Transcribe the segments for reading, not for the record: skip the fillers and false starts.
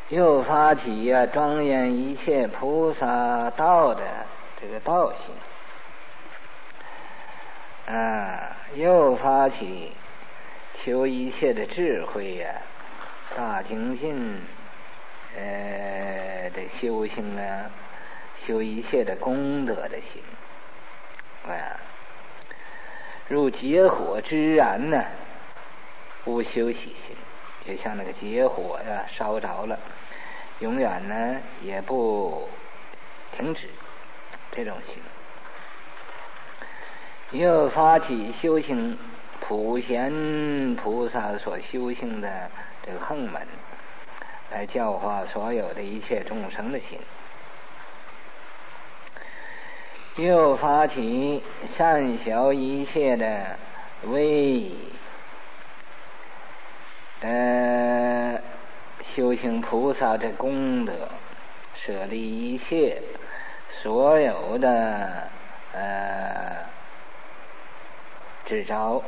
又发起呀庄严一切菩萨道的这个道心，又发起求一切的智慧呀，大精进的修行啊，修一切的功德的心入结火之燃呢，不休息心，就像那个结火呀烧着了，永远呢也不停止，这种心。又发起修行普贤菩萨所修行的这个横门，来教化所有的一切众生的心。又发起善晓一切的威修行菩萨的功德，舍离一切所有的执着，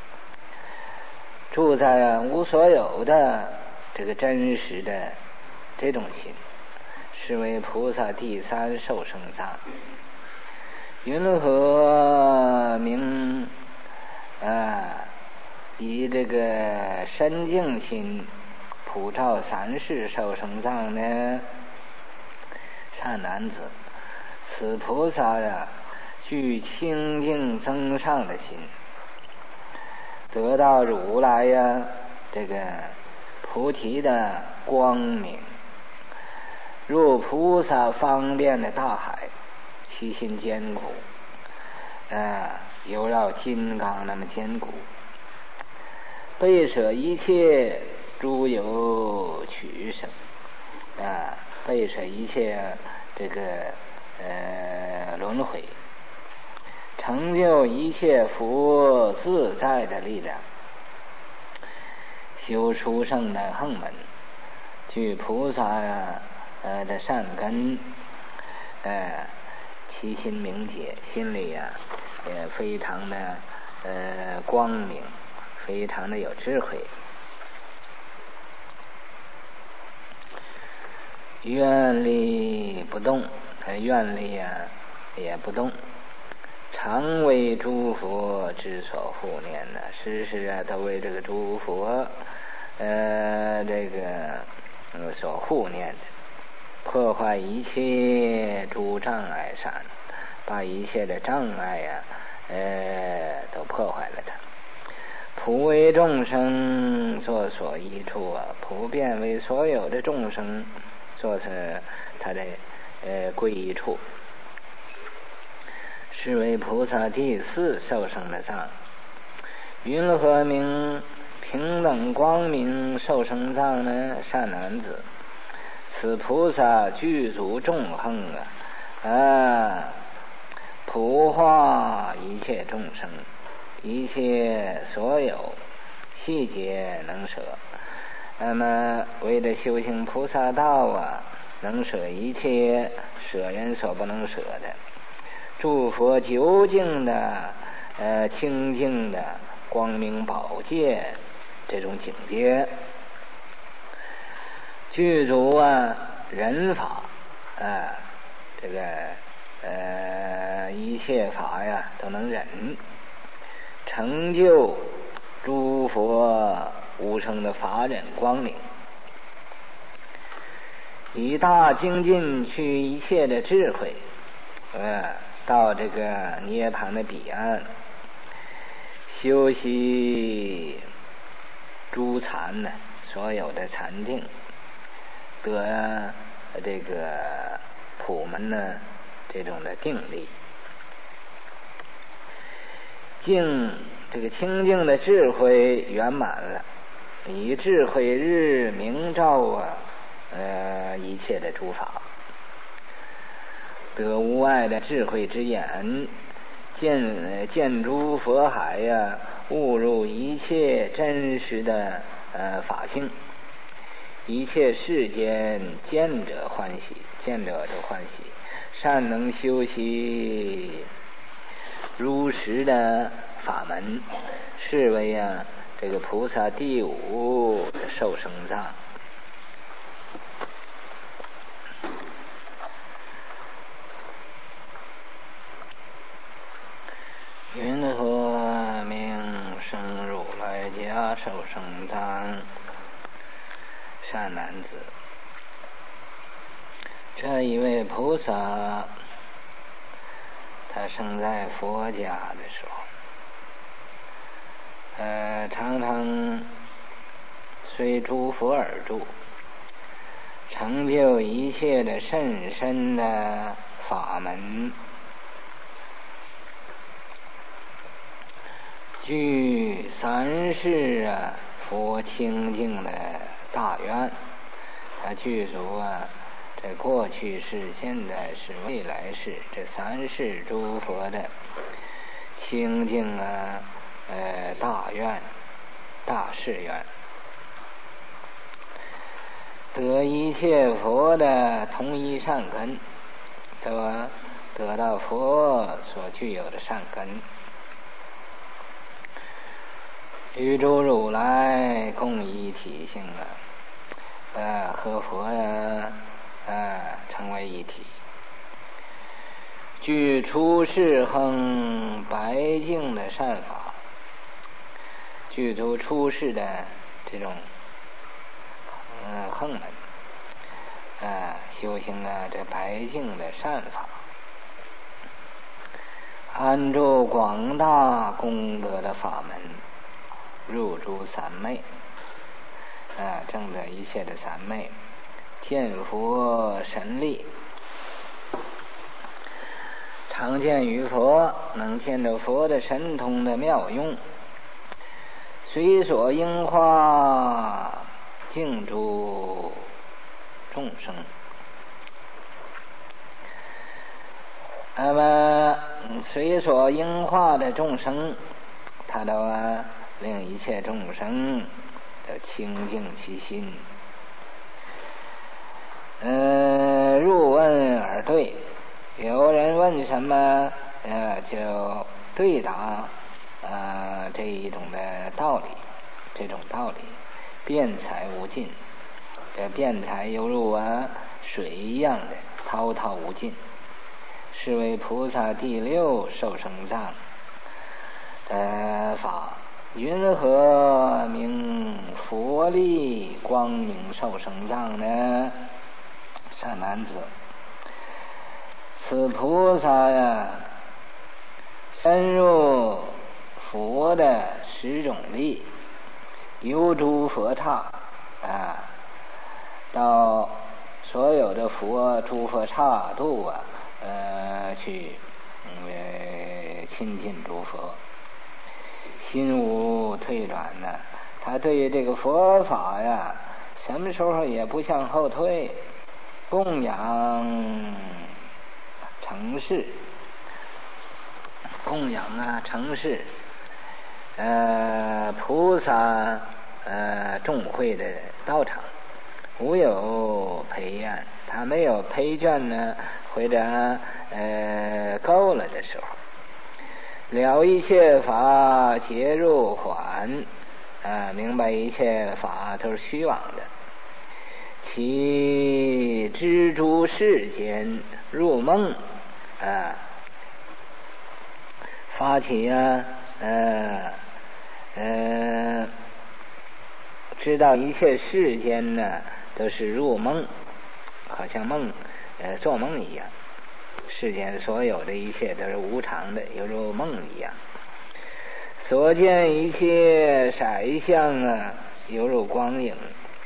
住在无所有的这个真实的这种心，是为菩萨第三受生藏。云何名以这个深净心普照三世受生藏呢？善男子，此菩萨呀具清净增上的心，得到如来呀这个菩提的光明，入菩萨方便的大海，其心坚固犹绕金刚那么坚固，背舍一切诸有取生背舍一切这个轮回，成就一切佛自在的力量，修殊胜的横门，具菩萨的善根其心明洁，心里也非常的光明，非常的有智慧。愿力不动，愿力也不动，常为诸佛之所护念呢，时时都为这个诸佛这个所护念的，破坏一切诸障碍善，把一切的障碍都破坏了它。普为众生作所依处普遍为所有的众生做是他的皈依处，是为菩萨第四受生的藏。云何名平等光明受生藏呢？善男子，此菩萨具足众横普化一切众生，一切所有细节能舍。那么为了修行菩萨道能舍一切舍人所不能舍的，诸佛究竟的清净的光明宝界这种境界，具足人法这个一切法都能忍，成就诸佛无生的法忍光明，以大精进去一切的智慧到这个涅槃的彼岸，修习诸禅呢，所有的禅定，得这个普门呢这种的定力，这个清净的智慧圆满了，以智慧日明照一切的诸法，得无碍的智慧之眼，见诸佛海悟入一切真实的法性，一切世间见者欢喜，见者都欢喜，善能修习如实的法门，是为这个菩萨第五的受生藏。 受生藏。善男子，这一位菩萨，他生在佛家的时候，常常随诸佛而住，成就一切的甚深的法门，具三世佛清净的大愿。他具足这过去世、现在世、未来世这三世诸佛的清净大愿、大誓愿，得一切佛的同一善根，得到佛所具有的善根，与诸如来共一体性和佛成为一体，具出世恒白净的善法，具足出世的这种横门，修行这白净的善法，安住广大功德的法门，入诸三昧，证得一切的三昧，见佛神力，常见于佛，能见着佛的神通的妙用，随所应化净诸众生。那么随所应化的众生，他都令一切众生都清净其心，入问而对，有人问什么就对答这一种的道理，这种道理辩才无尽，这辩才犹如水一样的滔滔无尽，是为菩萨第六受生藏法。云何名佛力光明受生藏呢？善男子，此菩萨深入佛的十种力，由诸佛刹到所有的诸佛刹度去亲近诸佛，心无退转他对于这个佛法什么时候也不向后退，供养承事，供养承事菩萨众会的道场，无有陪宴，他没有陪倦或者够了的时候，了一切法皆入缓，明白一切法都是虚妄的，其知诸世间入梦发起知道一切世间都是入梦，好像做梦一样，世间所有的一切都是无常的，犹如梦一样，所见一切色相犹如光影，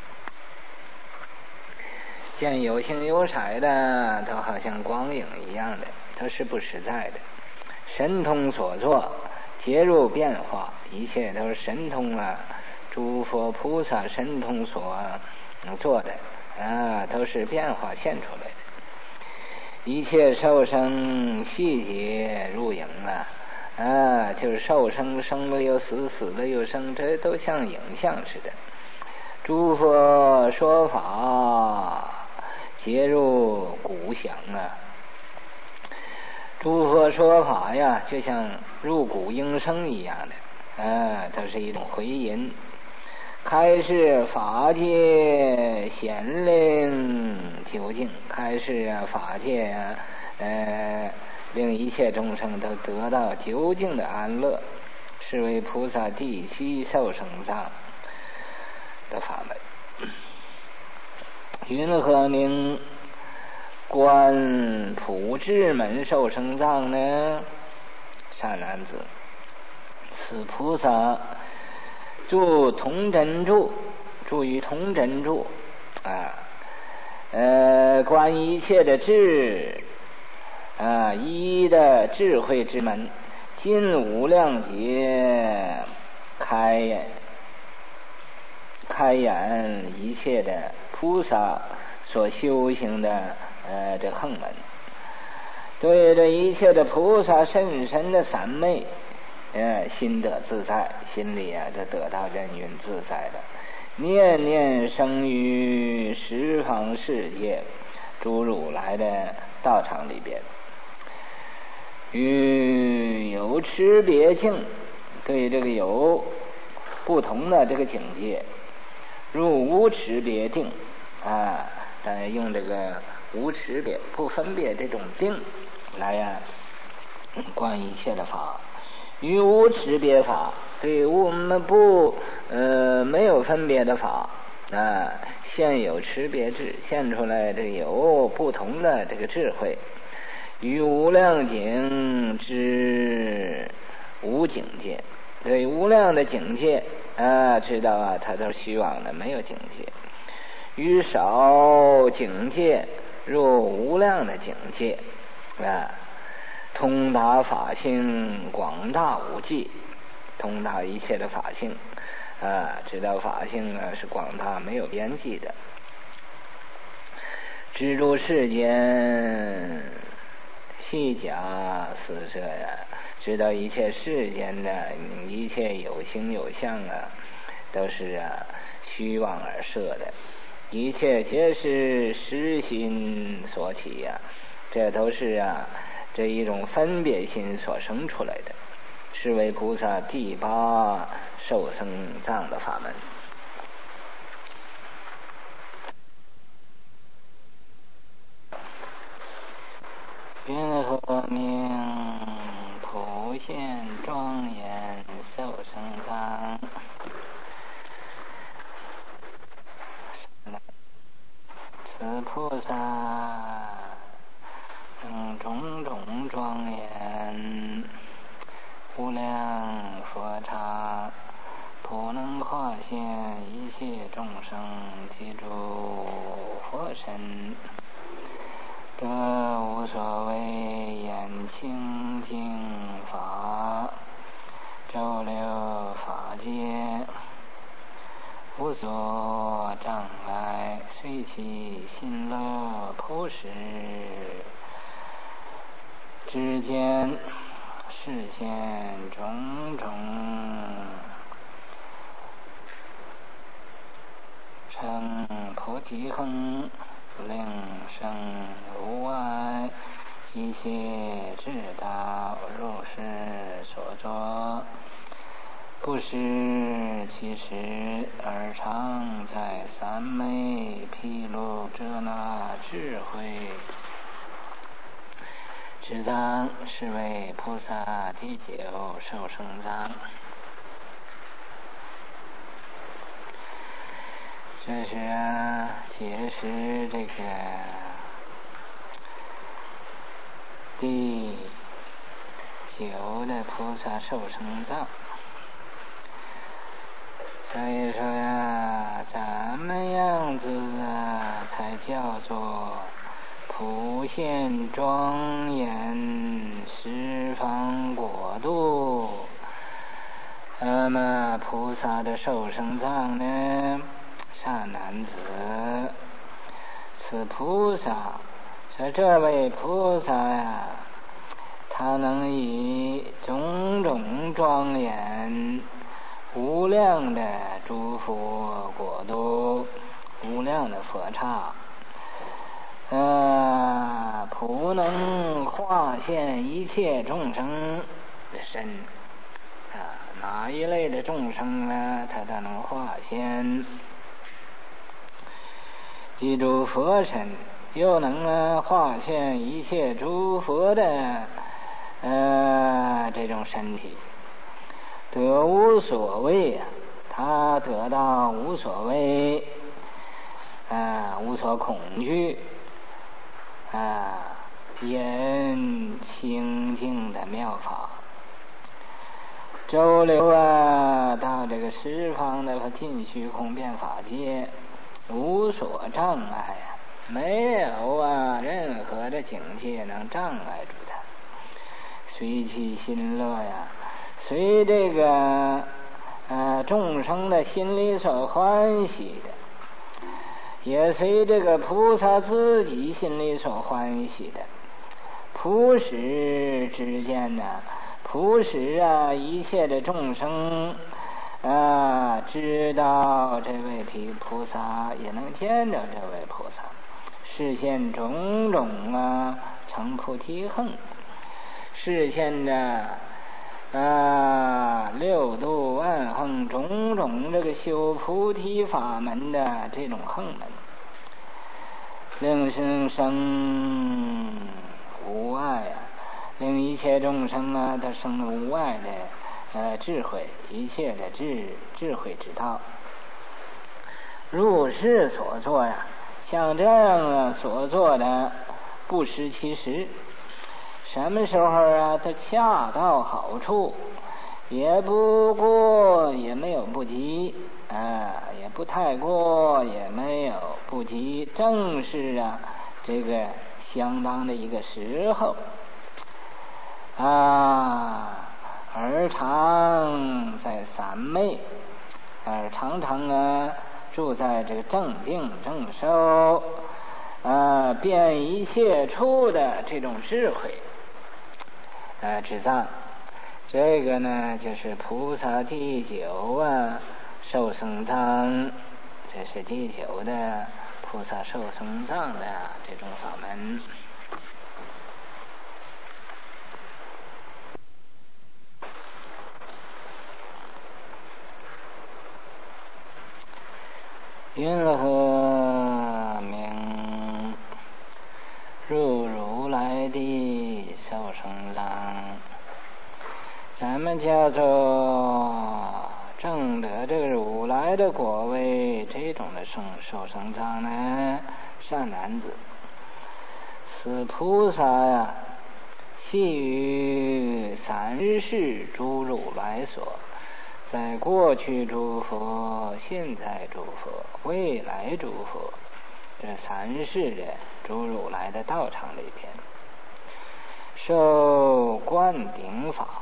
见有形有色的都好像光影一样的，都是不实在的。神通所作皆入变化，一切都是神通诸佛菩萨神通所做的都是变化现出来的。一切受生细节入影就是受生，生了又死，死了又生，这都像影像似的。诸佛说法皆入鼓响诸佛说法就像入鼓应声一样的它是一种回音，开示法界显令究竟，开示法界令一切众生都得到究竟的安乐，是为菩萨第七受生藏。 的法门。云何名观普智门受生藏呢？善男子，此菩萨住同真住，住于同真住观一切的智一的智慧之门，尽无量劫开演一切的菩萨所修行的这横门，对这一切的菩萨甚深的三昧，心得自在，心里就得到人云自在的，念念生于十方世界诸如来的道场里边。与有持别境，对这个有不同的这个境界，入无持别定用这个无持别不分别这种定来观一切的法。与无持别法，对我们没有分别的法现有持别智，现出来这有不同的这个智慧。于无量境之无境界，对无量的境界知道它都是虚妄的，没有境界。于少境界入无量的境界通达法性广大无际，通达一切的法性知道法性是广大没有边际的。知诸世间虚假四摄知道一切世间的一切有形有相都是虚妄而设的，一切皆是实心所起这都是这一种分别心所生出来的，是为菩萨第八受生藏的法门。云何名普现庄严受生藏？此菩萨种种庄严无量佛刹，普能化现一切众生及诸佛身，得无所谓言清净法，周流法界，无所障碍，随其心乐普施，只见示现种种成菩提恒，令生无碍，一切智道如是所作，不失其实，而常在三昧披露遮那智慧之藏，是为菩萨第九受生藏。这是解释这个第九的菩萨受生藏。所以说怎么样子才叫做普现庄严十方国度？那么菩萨的受生藏呢？善男子，此菩萨，说这位菩萨他能以种种庄严无量的诸佛国度，无量的佛刹普能化现一切众生的身哪一类的众生呢？他都能化现。记住佛身，又能化现一切诸佛的这种身体，得无所谓他得到无所谓，无所恐惧，因清净的妙法。周流到这个十方的尽虚空遍法界，无所障碍没有任何的境界能障碍住他。随其心乐随这个众生的心里所欢喜的，也随这个菩萨自己心里所欢喜的。普使之间普使一切的众生知道这位菩萨，也能见着这位菩萨，示现种种成菩提行，示现着六度万行种种这个修菩提法门的这种行门，令生无碍令一切众生他生无碍的智慧，一切的智慧之道。入世所作像这样所做的不失其时，什么时候他恰到好处，也不过也没有不及，也不太过也没有不及，正是这个相当的一个时候而常在三昧，而常常住在这个正定正受遍一切处的这种智慧之藏。这个呢就是菩萨第九受生藏，这是第九的菩萨受生藏的这种法门。云何名入如来的受生藏？咱们叫做证得这个如来的果位，这种的受生藏呢，善男子，此菩萨系于三世诸如来所，在过去诸佛、现在诸佛、未来诸佛这三世的诸如来的道场里边，受灌顶法。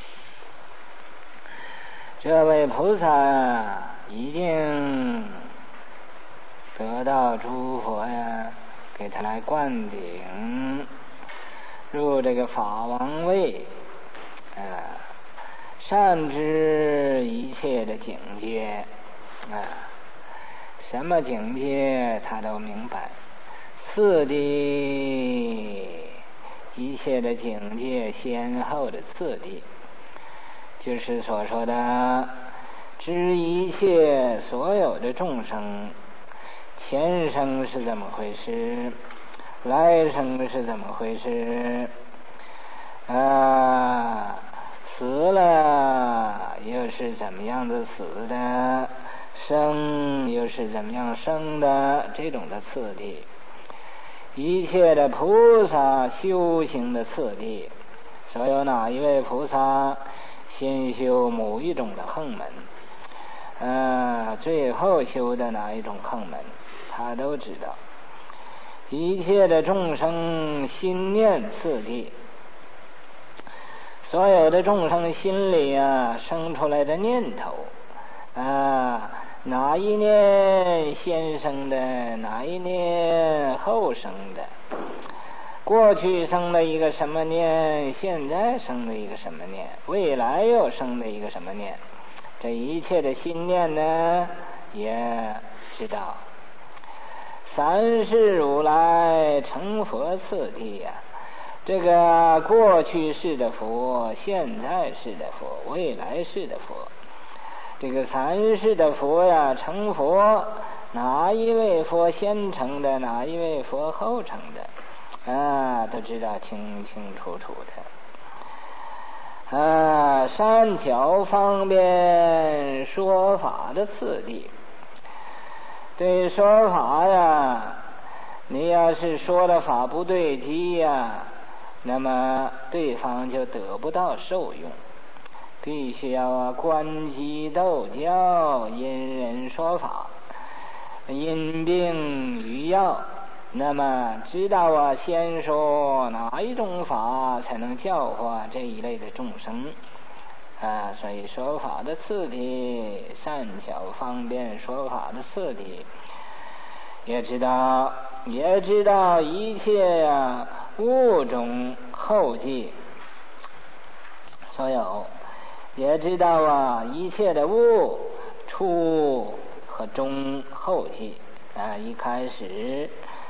这位菩萨已经得到诸佛给他来灌顶，入这个法王位，善知一切的境界，什么境界他都明白。次第一切的境界先后的次第，就是所说的知一切所有的众生前生是怎么回事，来生是怎么回事，死了又是怎么样的死的，生又是怎么样生的，这种的次第，一切的菩萨修行的次第，所有哪一位菩萨先修某一种的行门，最后修的哪一种行门，他都知道。一切的众生心念次第，所有的众生心里生出来的念头，哪一念先生的，哪一念后生的，过去生了一个什么念，现在生了一个什么念，未来又生了一个什么念，这一切的心念呢也知道。三世如来成佛次第这个过去世的佛、现在世的佛、未来世的佛，这个三世的佛成佛，哪一位佛先成的，哪一位佛后成的，都知道清清楚楚善巧方便说法的次第。对说法呀，你要是说的法不对机呀，那么对方就得不到受用。必须要观机斗教，因人说法，因病于药。那么知道先说哪一种法才能教化这一类的众生所以说法的次第，善巧方便说法的次第，也知道一切物种后继所有，也知道一切的物初和中后继一开始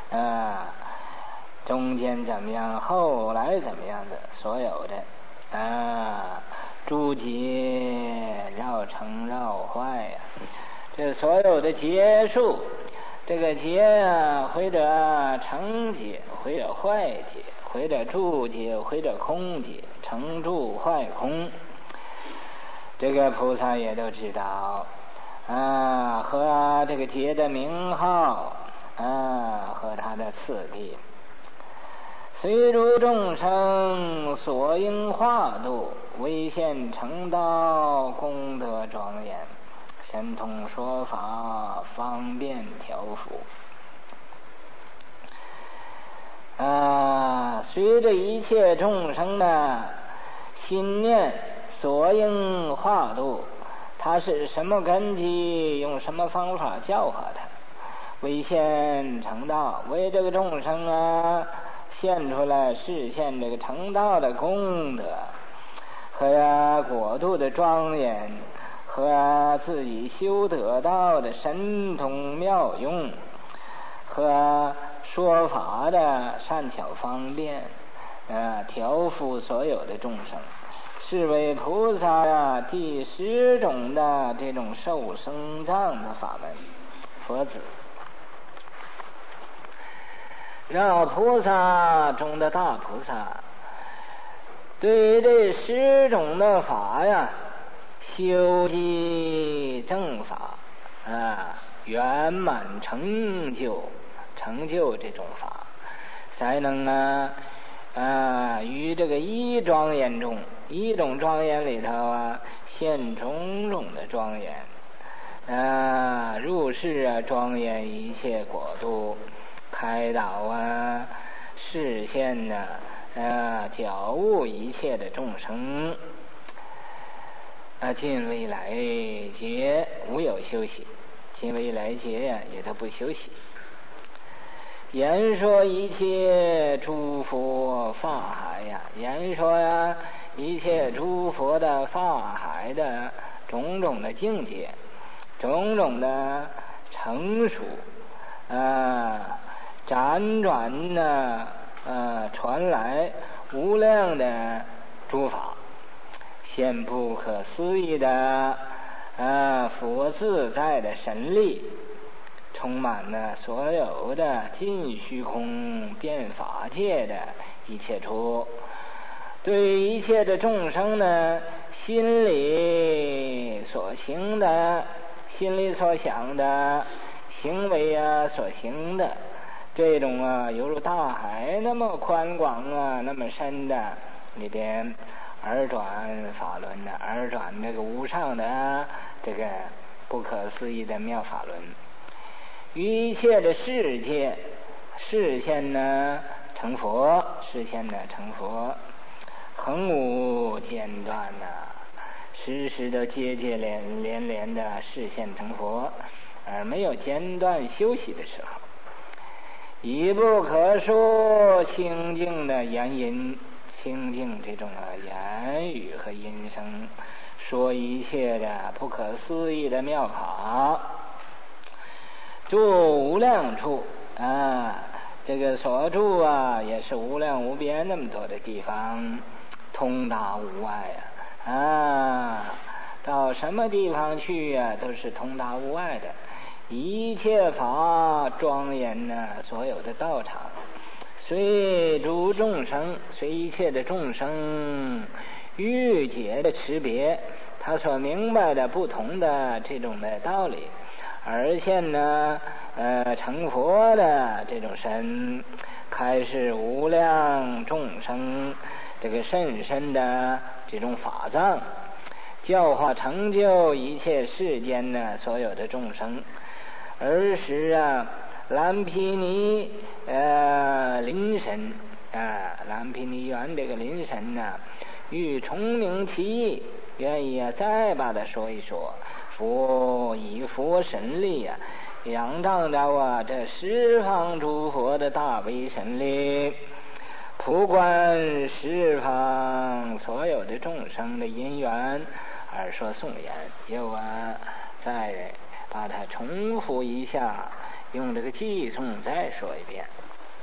中间怎么样，后来怎么样的所有的诸结绕成绕坏这所有的结束，这个结或者成结，或者坏结，或者住结，或者空结，成住坏空，这个菩萨也都知道和这个结的名号和它的次第。随诸众生所应化度，为现成道，功德庄严，神通说法，方便调伏随着一切众生的心念所应化度，他是什么根基，用什么方法教化他，为现成道，为这个众生现出来示现这个成道的功德和国度的庄严，和自己修得到的神通妙用，和说法的善巧方便调伏所有的众生，是为菩萨第10种的这种受生藏的法门，佛子。让菩萨中的大菩萨对这10种的法修习正法圆满成就这种法，才能于这个一庄严中，一种庄严里头现种种的庄严入世庄严一切国度，开导示现觉悟一切的众生尽未来劫无有休息，尽未来劫也都不休息。言说一切诸佛法海言说一切诸佛的法海的种种的境界，种种的成熟辗转传来无量的诸法，现不可思议的佛自在的神力，充满了所有的尽虚空变法界的一切处，对一切的众生心里所行的，心里所想的行为所行的这种犹如大海那么宽广那么深的里边而转法轮的，而转这个无上的这个不可思议的妙法轮，于一切的世界示现成佛，示现成佛，恒无间断时时的接连的示现成佛，而没有间断休息的时候。已不可说清净的言音，清净这种言语和音声，说一切的不可思议的妙法，住无量处这个所住也是无量无边那么多的地方，通达无碍到什么地方去都是通达无碍的。一切法庄严所有的道场，随诸众生，随一切的众生欲解的区别，他所明白的不同的这种的道理，而且呢成佛的这种身，开示无量众生这个甚深的这种法藏，教化成就一切世间的所有的众生。而使蓝毗尼灵神蓝毗尼园这个灵神欲重明其意，愿意再把它说一说。佛以佛神力仰仗着这十方诸佛的大威神力，普观十方所有的众生的因缘而说颂言，又再把它重复一下，用这个偈颂再说一遍。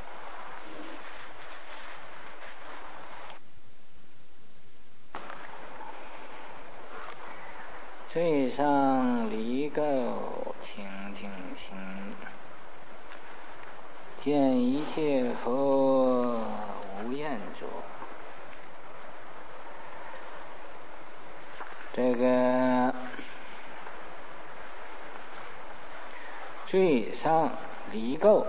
最上离垢清净心，见一切佛无厌着。这个最上离垢，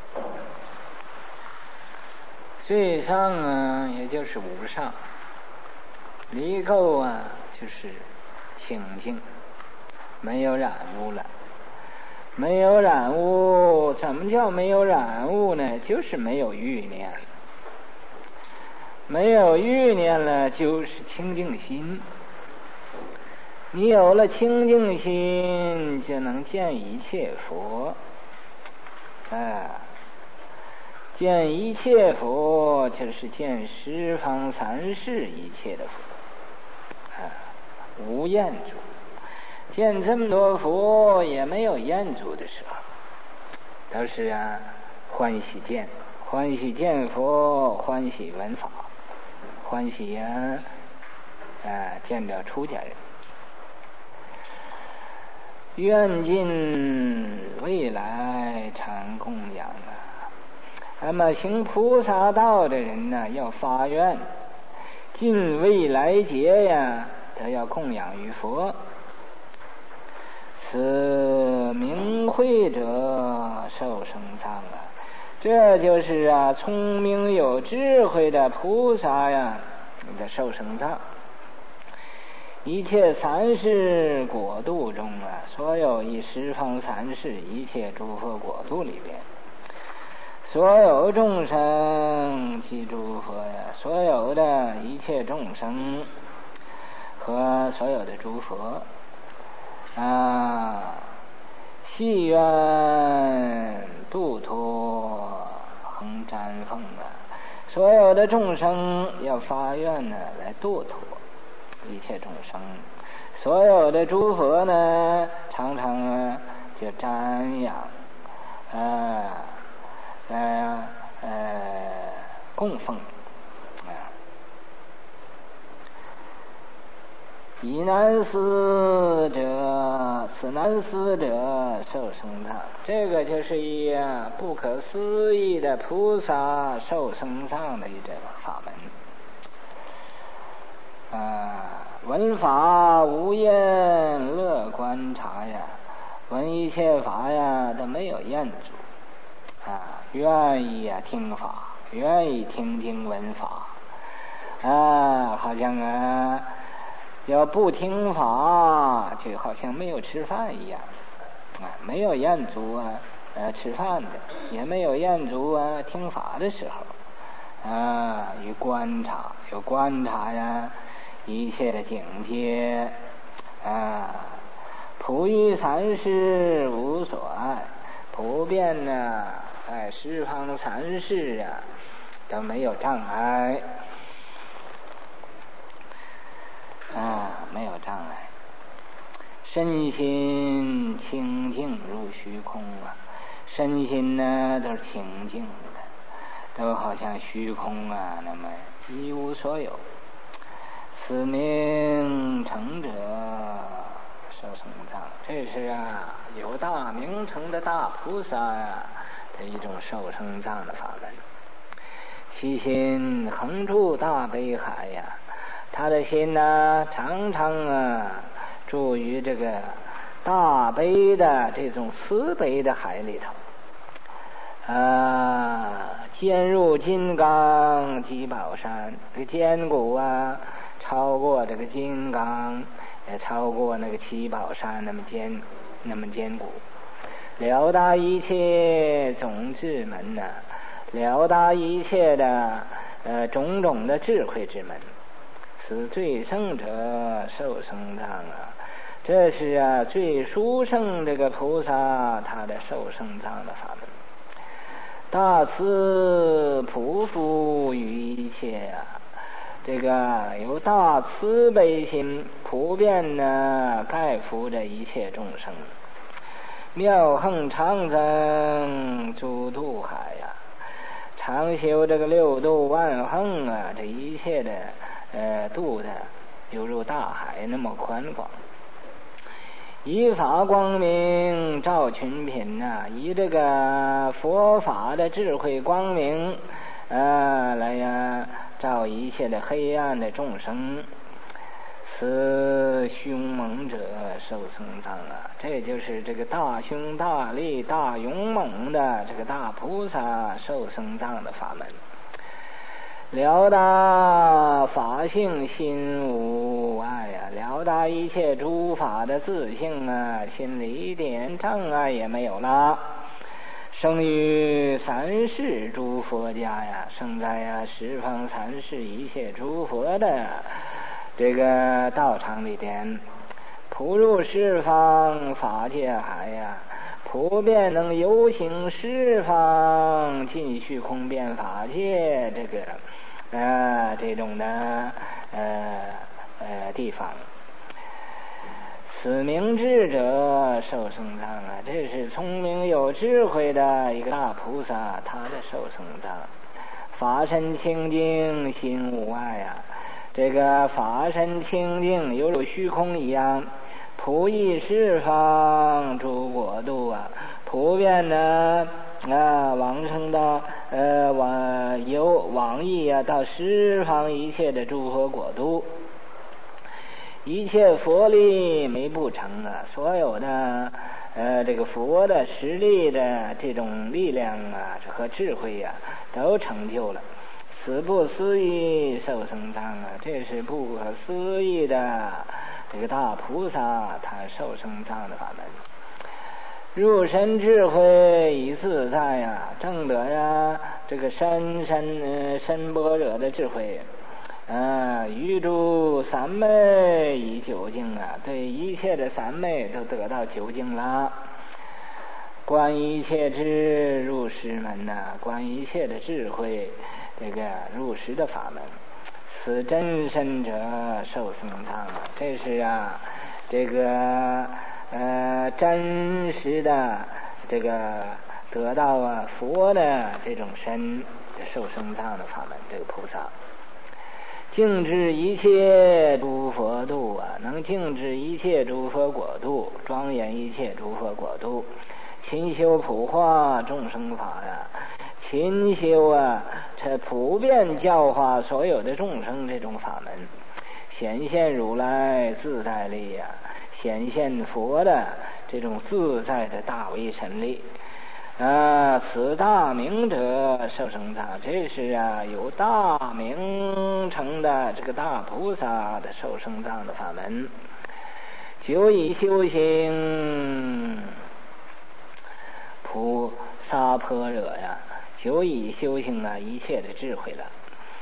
最上也就是无上，离垢就是清净，没有染污了。没有染污，怎么叫没有染污呢？就是没有欲念了。没有欲念了，就是清净心。你有了清净心，就能见一切佛。见一切佛，就是见十方三世一切的佛。无厌足，见这么多佛也没有厌足的时候，都是欢喜见，欢喜见佛，欢喜闻法，欢喜见着出家人。愿尽未来常供养那么行菩萨道的人要发愿，尽未来劫他要供养于佛。此明慧者受生藏这就是聪明有智慧的菩萨的受生藏。一切三世国度中所有一十方三世一切诸佛国度里边，所有众生即诸佛所有的一切众生和所有的诸佛系愿度脱恒瞻奉所有的众生要发愿来度脱一切众生。所有的诸佛常常就瞻仰供奉以难思者，此难思者受生藏。这个就是一不可思议的菩萨受生藏的一种法门。闻法无厌乐观察闻一切法都没有厌足愿意听法，愿意听听闻法好像要不听法就好像没有吃饭一样没有厌足吃饭的，也没有厌足听法的时候有观察一切的境界普于三世无所爱，普遍十方三世都没有障碍没有障碍。身心清净如虚空身心都是清净的，都好像虚空那么一无所有。此名成者受生藏，这是有大名成的大菩萨的一种受生藏的法门。其心恒住大悲海他他的心呢，常常住于这个大悲的这种慈悲的海里头。坚入金刚积宝山，这个坚固超过这个金刚，也超过那个七宝山那么坚固。了达一切种智门了达一切的种种的智慧之门，此最胜者受生藏这是最殊胜这个菩萨他的受生藏的法门。大慈普覆于一切这个由大慈悲心普遍盖覆着一切众生。妙横长增诸渡海常修这个六度万横这一切的度的犹如大海那么宽广。以法光明照群品以这个佛法的智慧光明来照一切的黑暗的众生。此凶猛者受生藏这就是这个大凶大力大勇猛的这个大菩萨受生藏的法门。了达法性心无碍了达一切诸法的自性心里一点障碍也没有了。生于三世诸佛家生在十方三世一切诸佛的这个道场里边，普入十方法界海普遍能游行十方尽虚空遍法界这种的地方。此明智者受生藏这是聪明有智慧的一个大菩萨他的受生藏。法身清净心无碍这个法身清净犹如虚空一样，普益十方诸国度普遍往生的往益到十方一切的诸佛国度。一切佛力没不成所有的这个佛的实力的这种力量和智慧都成就了。此不思议受生藏这是不可思议的这个大菩萨他受生藏的法门。入神智慧以自在证得这个深般若的智慧于诸三昧以究竟对一切的三昧都得到究竟了。观一切智入实门观一切的智慧这个入实的法门。此真身者受生藏这是这个真实的这个得到佛的这种身受生藏的法门。这个菩萨净治一切诸佛度能净治一切诸佛国度，庄严一切诸佛国度，勤修普化众生法勤修这普遍教化所有的众生这种法门，显现如来自在力显现佛的这种自在的大威神力此大明者受生藏这是有大明成的这个大菩萨的受生藏的法门。久以修行菩萨般若久以修行一切的智慧了，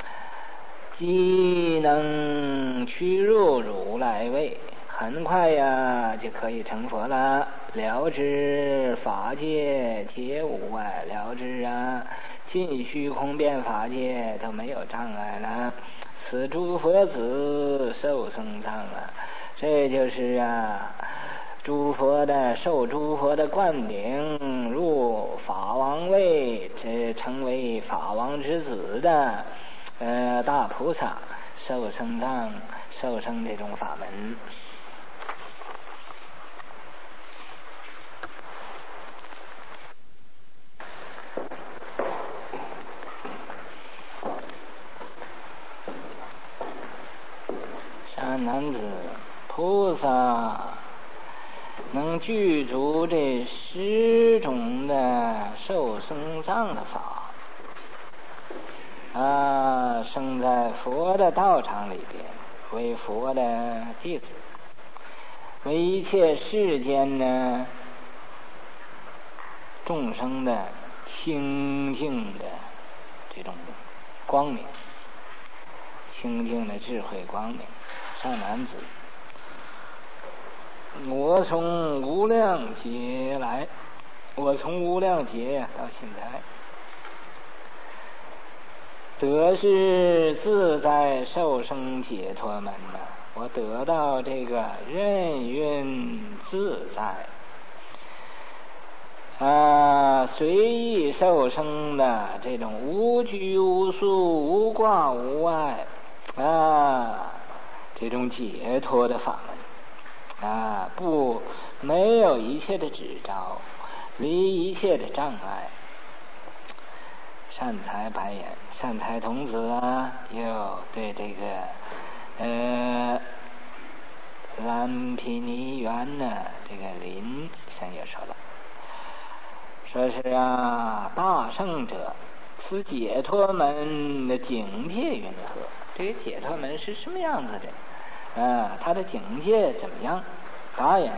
即能趋入如来位，很快就可以成佛了。了知法界皆无碍，了知尽虚空遍法界都没有障碍了。此诸佛子受生藏这就是诸佛的受诸佛的灌顶入法王位，这成为法王之子的大菩萨受生藏受生这种法门。 善男子，菩萨能具足这10种的受生藏的法，生在佛的道场里边，为佛的弟子，为一切世间呢众生的清净的这种光明，清净的智慧光明。善男子，我从无量劫来，我从无量劫到现在，得是自在受生解脱门呢，我得到这个任运自在随意受生的这种无拘无束、无挂无碍这种解脱的法门没有一切的执着，离一切的障碍。善财白眼，善财童子又对这个蓝毗尼园呢，这个林先也说了，说是大圣者，此解脱门的境界云何？这个解脱门是什么样子的？他的境界怎么样？白眼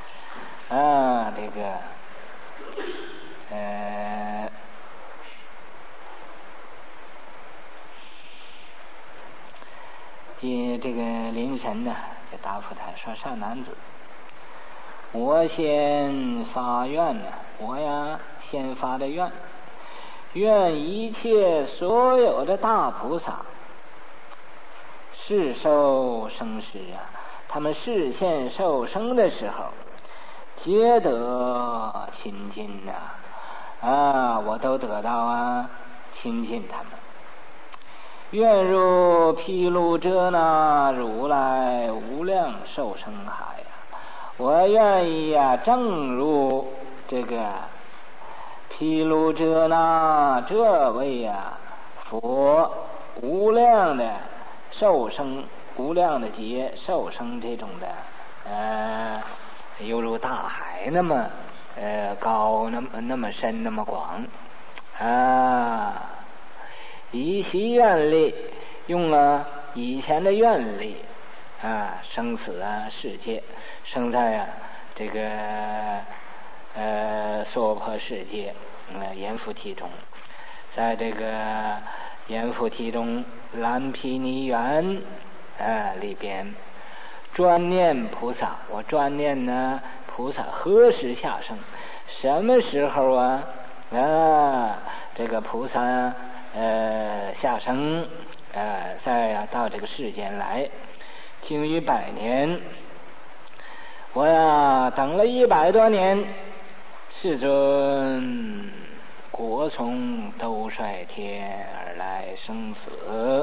这个林神呢就答复他说：善男子，我先发愿呢，我先发的愿，愿一切所有的大菩萨世受生时他们视现受生的时候，皆得亲近我都得到亲近他们。愿入毗卢遮那如来无量寿生海我愿意正入这个毗卢遮那这位佛无量的受生，无量的劫受生这种的犹如大海那么高，那么深，那么广以其愿力，用以前的愿力生死世界，生在这个娑婆世界阎浮提中，在这个阎浮提中蓝毗尼园里边专念菩萨，我专念呢菩萨何时下生，什么时候这个菩萨下生再到这个世间来，经于100年，我等了100多年，世尊国从兜率天而来生死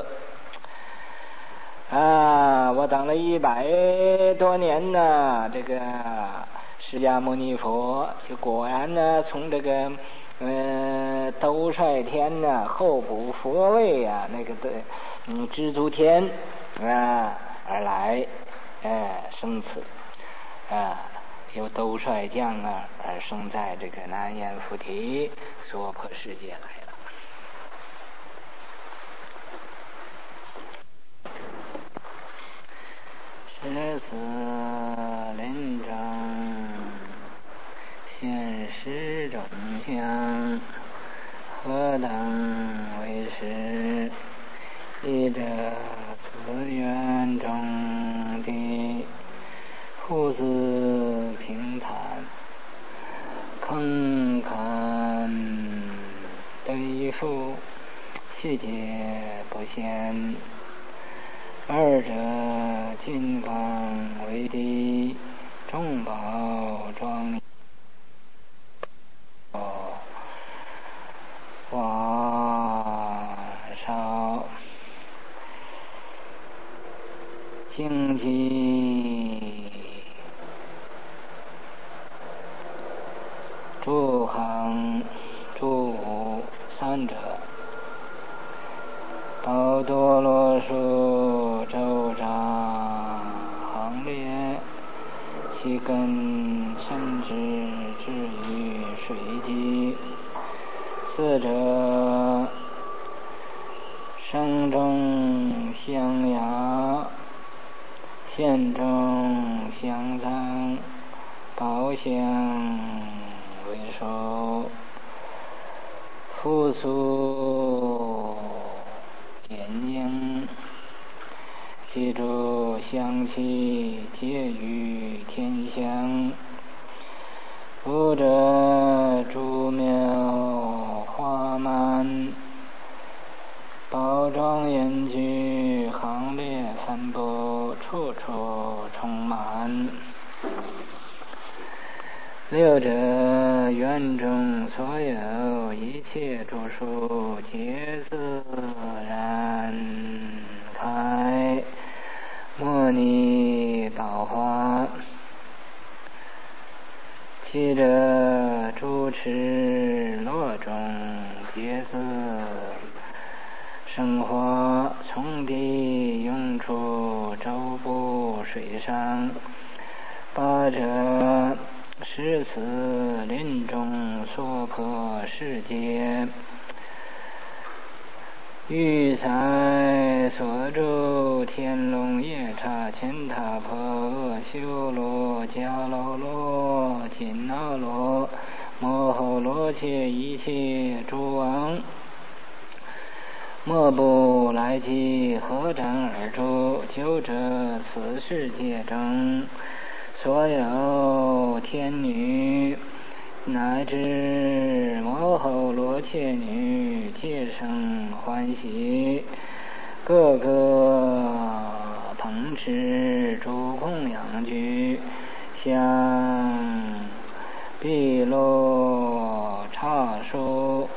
我等了100多年呢，这个释迦牟尼佛就果然呢从这个兜率天候补佛位那个的知足天而来生此由兜率降而生在这个南阎浮提娑婆世界来了。十四临终现10种相，何等为实？一者寺院中的铺子平坦，坑坎堆覆，细节不鲜。二者金刚为地，众宝庄严，瓦烧荆棘诸行诸无三者，宝多罗树周章烈，其根深之至于水基。四者生中象牙，现中象藏，宝相为首，复苏典经，其诸香气皆于天香。不者诸妙花满，宝庄严具，行列分布，处处充满。六者园中所有一切诸树，皆自然开，莫拟宝花。七者诸池落中，皆自生花，从地涌出，周布水上。八者是此林中所破世界，玉彩所住，天龙夜叉乾闼婆阿修罗迦楼罗紧那罗摩诃罗伽一切诸王，莫不来即合掌而住。九者此世界中所有天女乃至摩诃罗伽女，皆生欢喜，各个捧持诸供养具，向毗罗刹树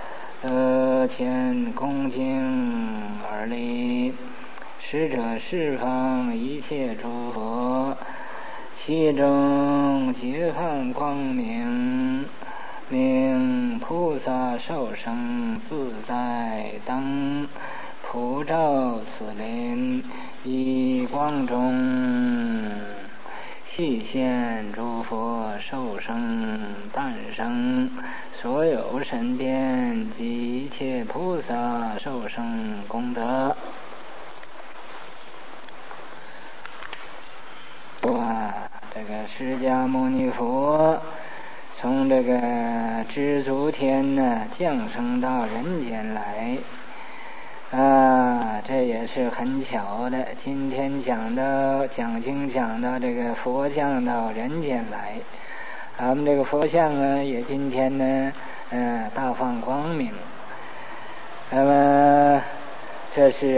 前恭敬而立。使者释放一切诸佛，其中皆放光明，名菩萨受生自在灯，普照此林，以光中悉现诸佛受生诞生，所有神殿及一切菩萨受生功德。这个释迦牟尼佛从这个知足天呢降生到人间来这也是很巧的。今天讲经讲到这个佛降到人间来，咱们这个佛像呢也今天呢大放光明。那么这是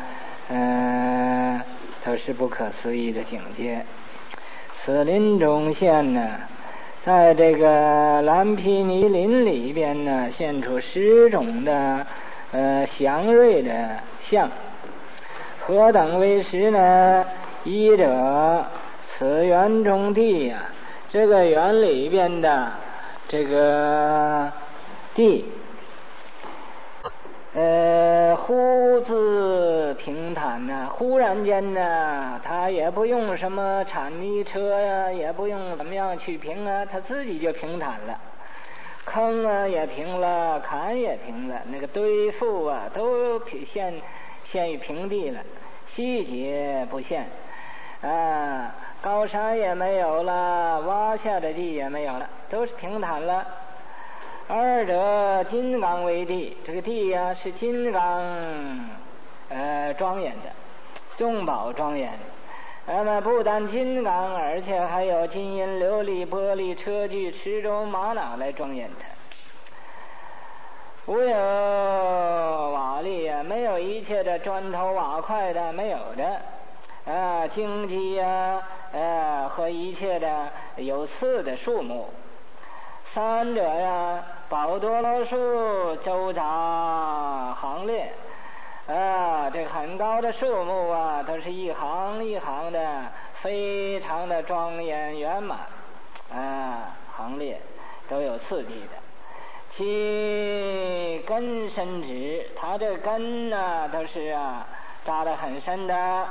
都是不可思议的境界。此林中现呢，在这个蓝毗尼林里边呢，现出10种的祥瑞的相。何等为10呢？一者，此园中地这个园里边的这个地忽自平坦忽然间他也不用什么铲泥车也不用怎么样去平他自己就平坦了。坑也平了，坎也平了，那个堆覆都现于平地了，细节不现高山也没有了，洼下的地也没有了，都是平坦了。二者金刚为地，这个地是金刚庄严的，众宝庄严。那么不但金刚，而且还有金银琉璃玻璃车具池中玛瑙来庄严它。无有瓦砾没有一切的砖头瓦块的，没有的荆棘和一切的有刺的树木。三者宝多罗树周匝行列这很高的树木都是一行一行的，非常的庄严圆满行列都有次第的。其根深直，它这根都是扎得很深的，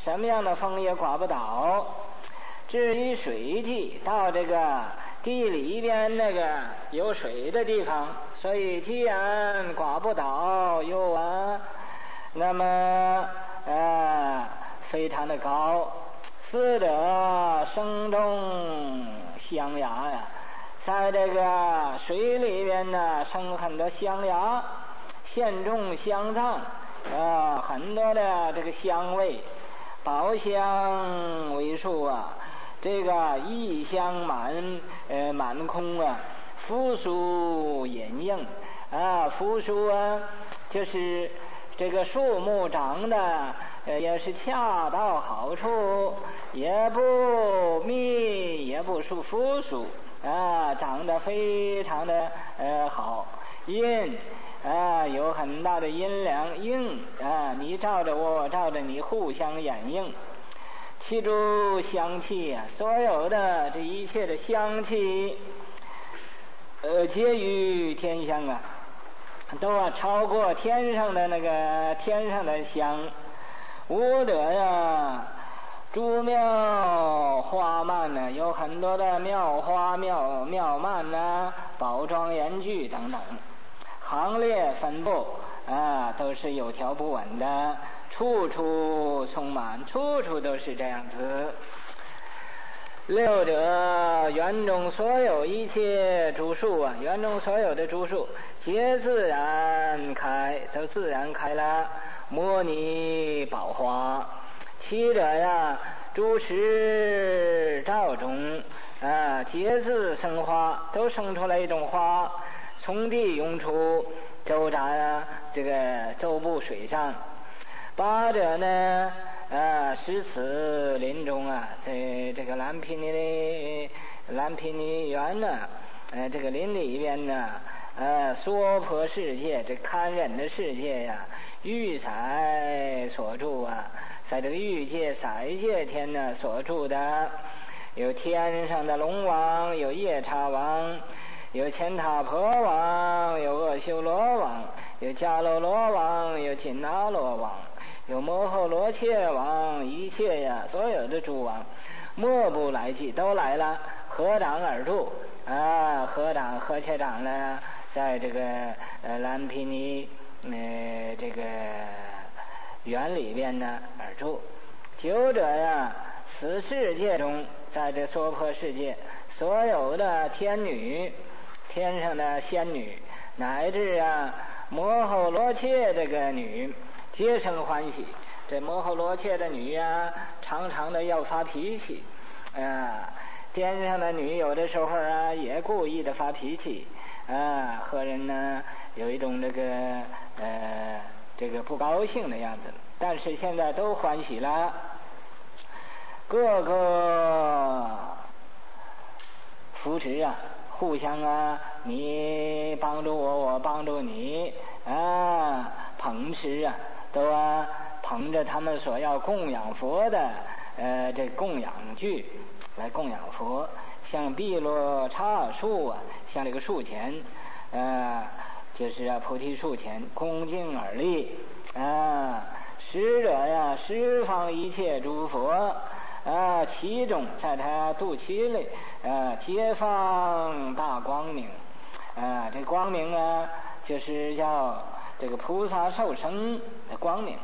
什么样的风也刮不倒。至于水气，到这个地里边那个有水的地方，所以既然刮不倒又那么非常的高，死者声中香芽呀，在这个水里边呢生很多香芽，现种香藏，很多的这个香味，宝香为数啊，这个异香满空啊，扶疏掩映扶疏就是这个树木长得也是恰到好处，也不密也不扶疏长得非常的好，阴有很大的阴凉，映你照着我照着你，互相掩映。其中香气所有的这一切的香气皆于天香都超过天上的那个天上的香。无者诸妙花蔓有很多的妙花妙蔓宝庄严具等等，行列分布都是有条不紊的，处处充满，处处都是这样子。六者园中所有一切株树园中所有的株树皆自然开，都自然开了，摩尼宝花。七者诸持照中皆自生花，都生出来一种花，从地涌出，周匝这个周部水上。八者呢使此林中这个蓝毗尼园这个林里边娑婆世界，这堪忍的世界欲彩所住在这个欲界色界天所住的，有天上的龙王，有夜叉王，有乾闼婆王，有阿修罗王，有迦楼罗王，有紧那罗王，有摩诃罗伽王，一切所有的诸王莫不来计，都来了，合掌而住合切掌呢，在这个蓝毗尼这个园里边呢而住。九者此世界中，在这娑婆世界所有的天女，天上的仙女，乃至摩诃罗伽这个女，皆生欢喜。这摩诃罗伽的女常常的要发脾气天上的女有的时候也故意的发脾气和人呢有一种这个不高兴的样子，但是现在都欢喜了，各个扶持互相你帮助我，我帮助你捧持都捧着他们所要供养佛的这供养具来供养佛，像碧罗刹树像这个树前就是菩提树前恭敬而立使者十方一切诸佛其中在他肚脐里皆放大光明这光明就是叫这个菩萨受生的光明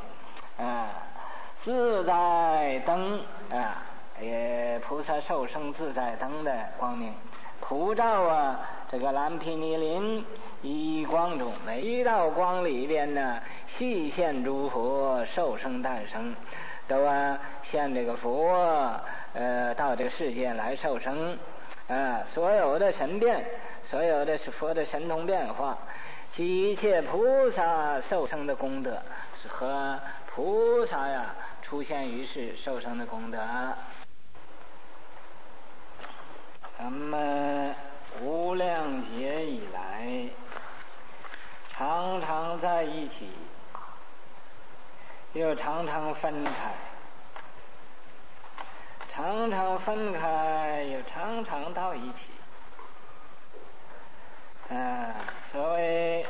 自在灯菩萨受生自在灯的光明，普照这个蓝毗尼林一光中，每一道光里边呢细现诸佛受生诞生，都现这个佛到这个世界来受生所有的神变，所有的是佛的神通变化，及一切菩萨受生的功德和菩萨出现于世受生的功德，咱们无量劫以来常常在一起，又常常分开，常常分开又常常到一起所谓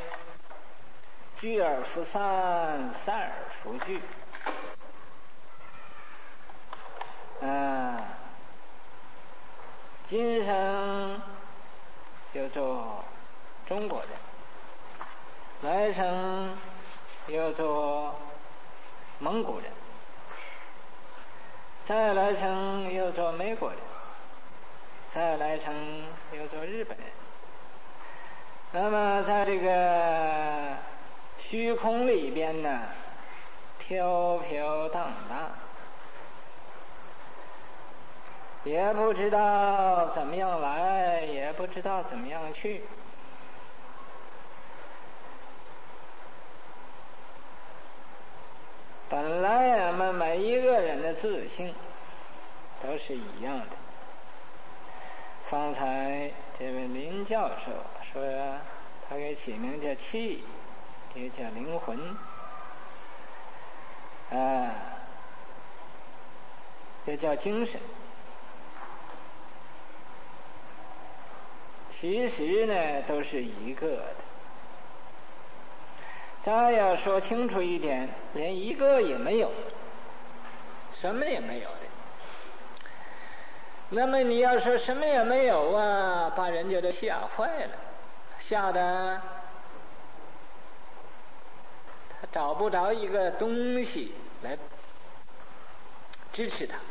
聚而复散，散而复聚今生就做中国人，来生又做蒙古人，再来生又做美国人，再来生又做日本人。那么在这个虚空里边呢，飘飘荡荡，也不知道怎么样来，也不知道怎么样去。本来我们每一个人的自性都是一样的。方才这位林教授说，他给起名叫气，也叫灵魂，也叫精神。其实呢，都是一个的。再要说清楚一点，连一个也没有，什么也没有的。那么你要说什么也没有啊，把人家都吓坏了，吓得他找不着一个东西来支持他，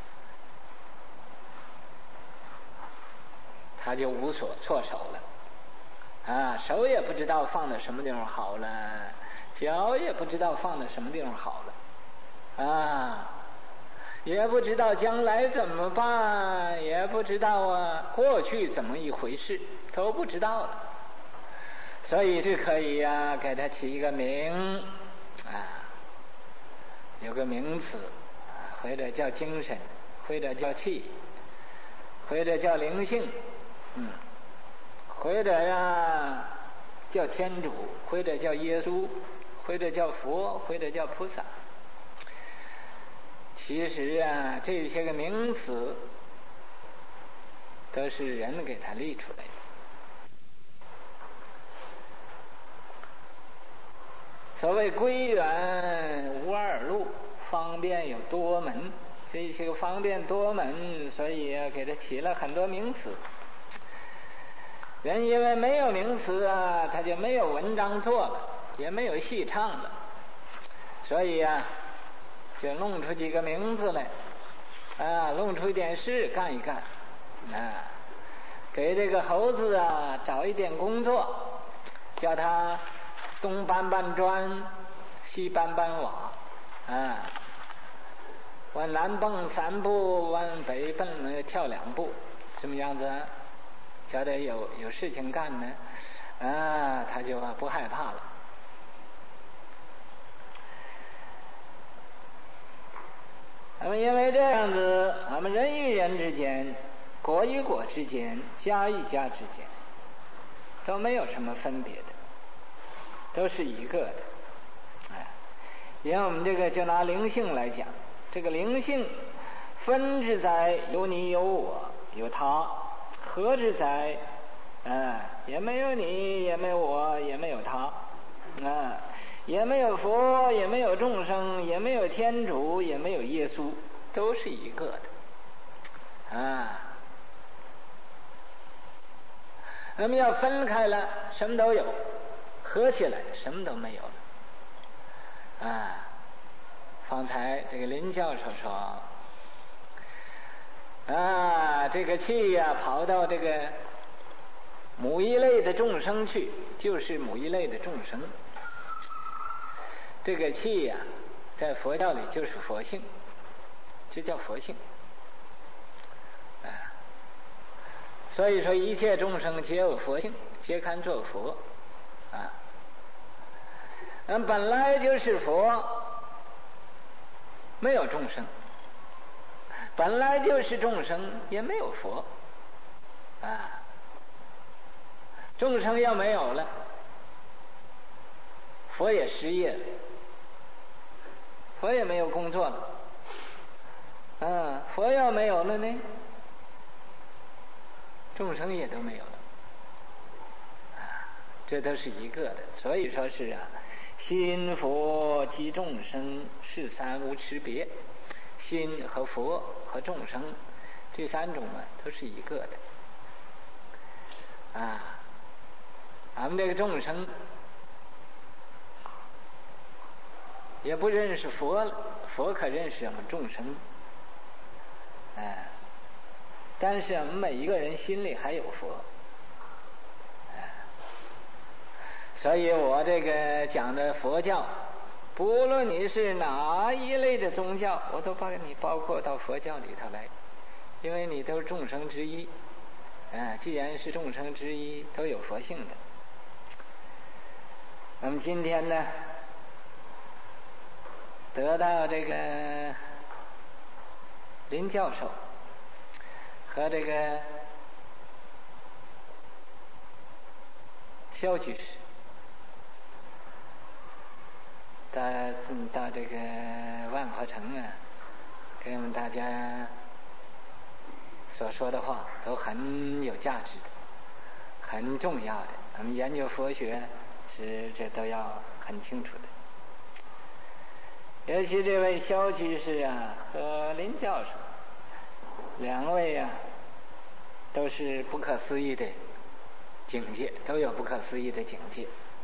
他就无所措手了。手也不知道放在什么地方好了，脚也不知道放在什么地方好了，也不知道将来怎么办，也不知道过去怎么一回事，都不知道了。所以这可以给他起一个名，有个名词，或者叫精神，或者叫气，或者叫灵性，或者叫天主，或者叫耶稣，或者叫佛，或者叫菩萨。其实这些个名词都是人给他立出来的。所谓归元无二路，方便有多门，这些个方便多门，所以给他起了很多名词。人因为没有名词他就没有文章做了，也没有戏唱了，所以就弄出几个名字来，弄出一点事干一干，给这个猴子找一点工作，叫他东搬搬砖，西搬搬瓦，往南蹦3步，往北蹦跳2步，什么样子叫他有事情干呢，他就不害怕了。那么因为这样子，我们人与人之间，国与国之间，家与家之间，都没有什么分别的，都是一个的。因为我们这个就拿灵性来讲，这个灵性分之在有你有我有他，合之在也没有你，也没有我，也没有他，也没有佛，也没有众生，也没有天主，也没有耶稣，都是一个的。那么要分开了，什么都有；合起来，什么都没有了。方才这个林教授说，这个气跑到这个某一类的众生去，就是某一类的众生。这个气在佛教里就是佛性，就叫佛性。所以说一切众生皆有佛性，皆堪作佛。本来就是佛，没有众生；本来就是众生，也没有佛。众生要没有了，佛也失业了，佛也没有工作了。佛要没有了呢，众生也都没有了。这都是一个的。所以说是心佛及众生，是三无差别。 心和佛和众生这三种啊都是一个的啊。俺们这个众生也不认识佛了，佛可认识我们众生但是我们每一个人心里还有佛所以我这个讲的佛教，不论你是哪一类的宗教，我都把你包括到佛教里头来，因为你都是众生之一既然是众生之一，都有佛性的。那么今天呢，得到这个林教授和这个肖居士到这个万和城给我们大家所说的话都很有价值的，很重要的。我们研究佛学这都要很清楚的。尤其这位肖居士和林教授两位都是不可思议的境界，都有不可思议的境界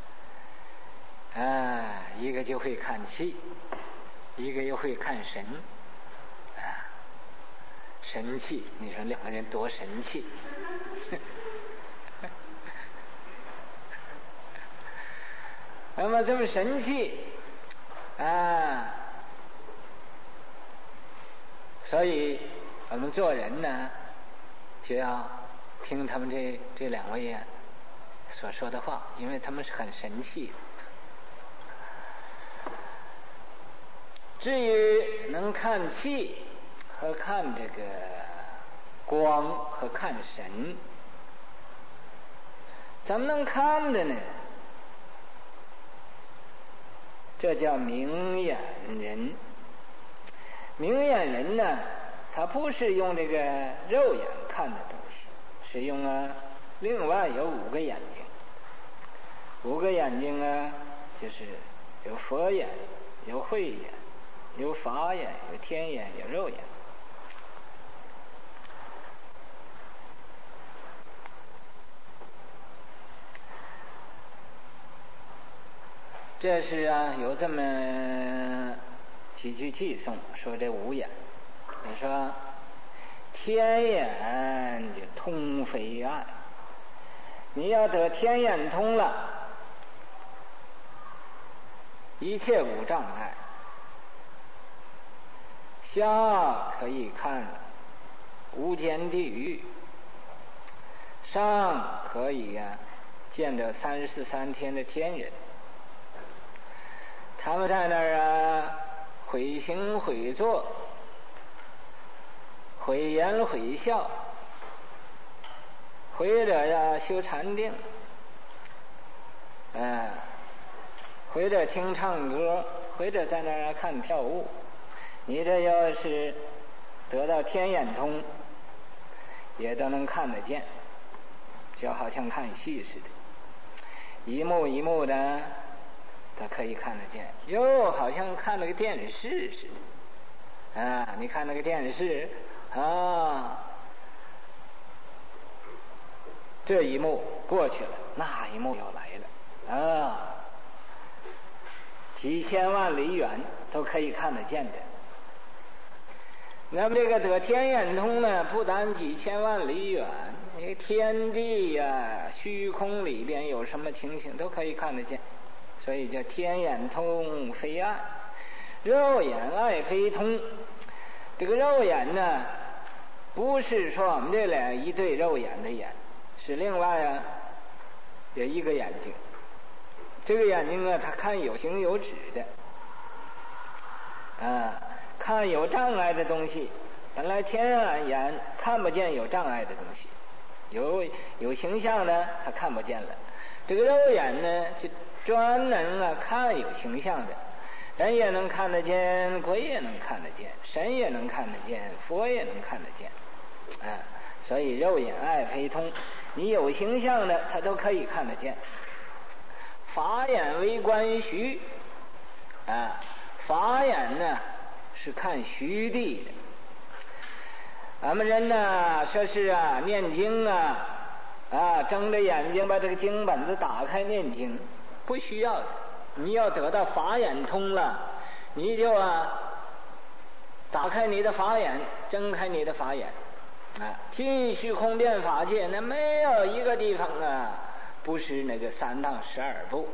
一个就会看气，一个又会看神神气，你说两个人多神气那么这么神气所以我们做人呢就要听他们这两位所说的话，因为他们是很神气的。至于能看气和看这个光和看神，怎么能看的呢？这叫明眼人。明眼人呢，他不是用这个肉眼看的东西，是用另外有5个眼睛。5个眼睛就是有佛眼，有慧眼，有法眼，有天眼，有肉眼。这是有这么几句偈颂说这5眼。你说天眼就通非暗，你要得天眼通了，一切无障碍。下可以看无间地狱，上可以见着33天的天人，他们在那儿毁行毁坐，毁言毁笑，或者修禅定或者听唱歌，或者在那儿看跳舞。你这要是得到天眼通，也都能看得见，就好像看戏似的，一幕一幕的他可以看得见，又好像看那个电视似的你看那个电视这一幕过去了，那一幕又来了几千万里远都可以看得见的。那么这个得天眼通呢，不但几千万里远，那个天地虚空里边有什么情形都可以看得见，所以叫天眼通非暗，肉眼爱非通。这个肉眼呢，不是说我们这一对肉眼的眼，是另外有一个眼睛。这个眼睛它看有形有质的看有障碍的东西。本来天眼看不见有障碍的东西，有形象的它看不见了。这个肉眼呢，就专门看有形象的，人也能看得见，鬼也能看得见，神也能看得见，佛也能看得见所以肉眼爱非通，你有形象的它都可以看得见。法眼为观虚法眼呢是看虚地的。俺们人呢，说是念经睁着眼睛把这个经本子打开念经，不需要的。你要得到法眼通了，你就打开你的法眼，睁开你的法眼尽虚空遍法界，那没有一个地方不是那个3藏12部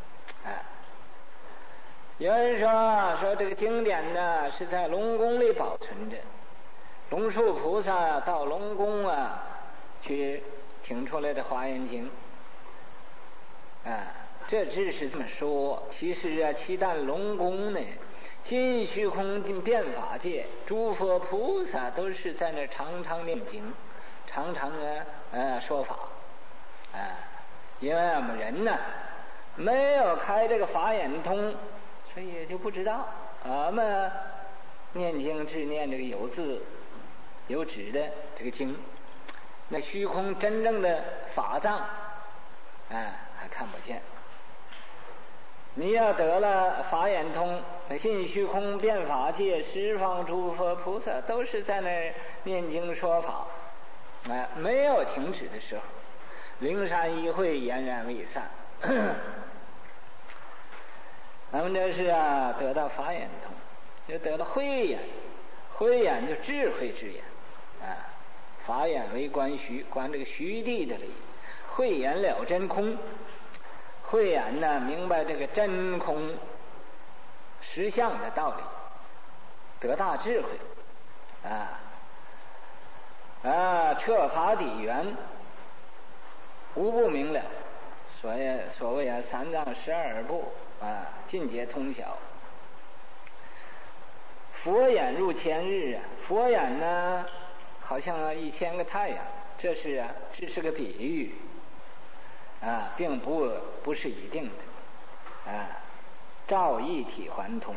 有人说这个经典呢是在龙宫里保存着，龙树菩萨到龙宫去请出来的华严经这只是这么说。其实七旦龙宫呢，尽虚空遍法界，诸佛菩萨都是在那常常念经，常常说法因为我们人呢没有开这个法眼通，所以也就不知道俺们念经只念这个有字有纸的这个经，那虚空真正的法藏还看不见。你要得了法眼通，尽虚空遍法界，十方诸佛菩萨都是在那念经说法没有停止的时候，灵山一会，俨然未散咱们这是得到法眼通，就得了慧眼，慧眼就智慧之眼法眼为观虚，观这个虚地的理，慧眼了真空，慧眼呢明白这个真空实相的道理，得大智慧彻法底缘，无不明了。所谓3藏12部尽皆通晓。佛眼入千日佛眼呢好像1000个太阳，这是个比喻并不是一定的照一体还通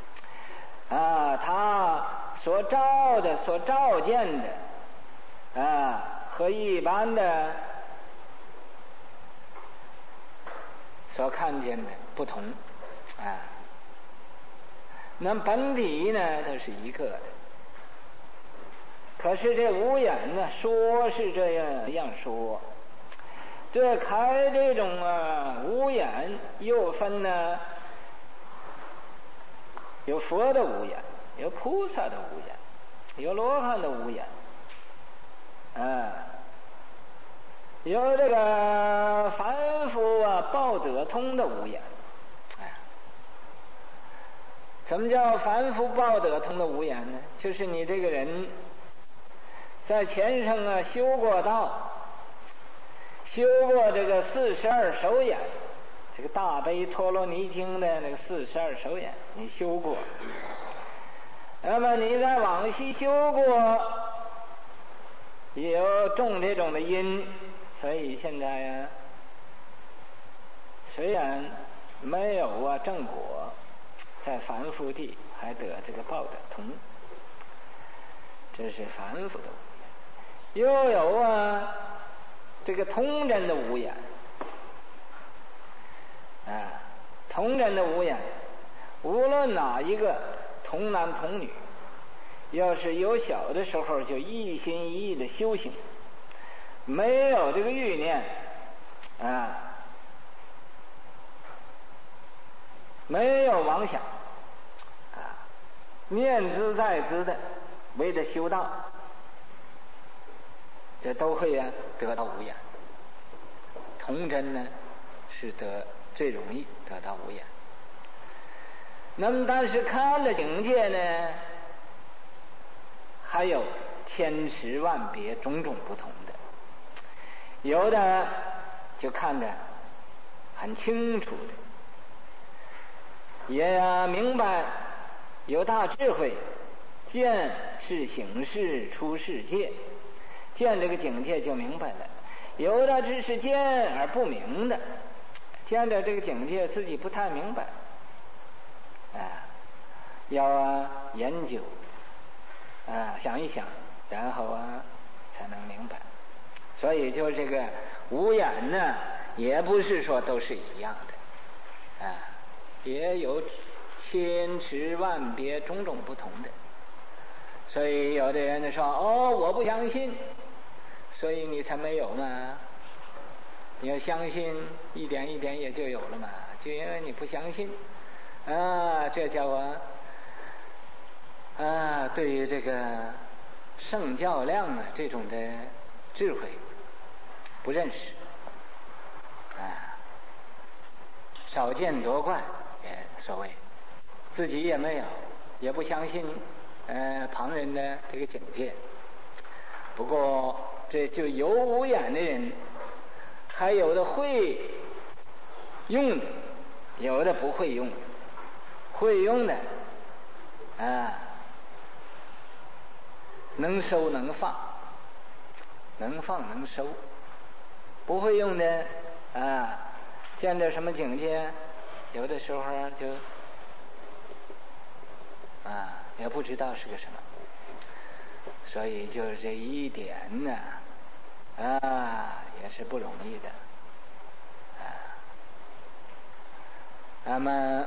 他所照的所照见的和一般的所看见的不同那本体呢都是一个的，可是这无眼呢说是这样说，这开这种无眼又分有佛的无眼，有菩萨的无眼，有罗汉的无眼有这个凡夫报得通的无眼什么叫凡夫报得通的无眼呢？就是你这个人在前生修过道，修过这个42手眼，这个大悲陀罗尼经的那个42手眼你修过，那么你在往昔修过也有种这种的因，所以现在虽然没有正果，在凡夫地还得这个报得通，这是凡夫的无眼。又有这个通真的无眼通真的无眼，无论哪一个童男童女，要是有小的时候就一心一意的修行，没有这个欲念没有妄想念兹在兹的为了修道，这都会得到无眼。童真呢是最容易得到无眼。那么但是看的境界呢还有千池万别，种种不同的，有的就看得很清楚的，也明白有大智慧，见是醒世出世界，见这个境界就明白了。有的只是见而不明的，见着这个境界自己不太明白要研究想一想，然后才能明白。所以就这个无眼呢也不是说都是一样的也有千池万别，种种不同的。所以有的人就说我不相信，所以你才没有嘛。你要相信，一点一点也就有了嘛。就因为你不相信这叫对于这个圣教量这种的智慧不认识少见夺怪所谓，自己也没有，也不相信旁人的这个警戒。不过这就有无眼的人，还有的会用的，有的不会用的。会用的能收能放，能放能收。不会用的见着什么境界，有的时候就也不知道是个什么。所以就是这一点呢也是不容易的那么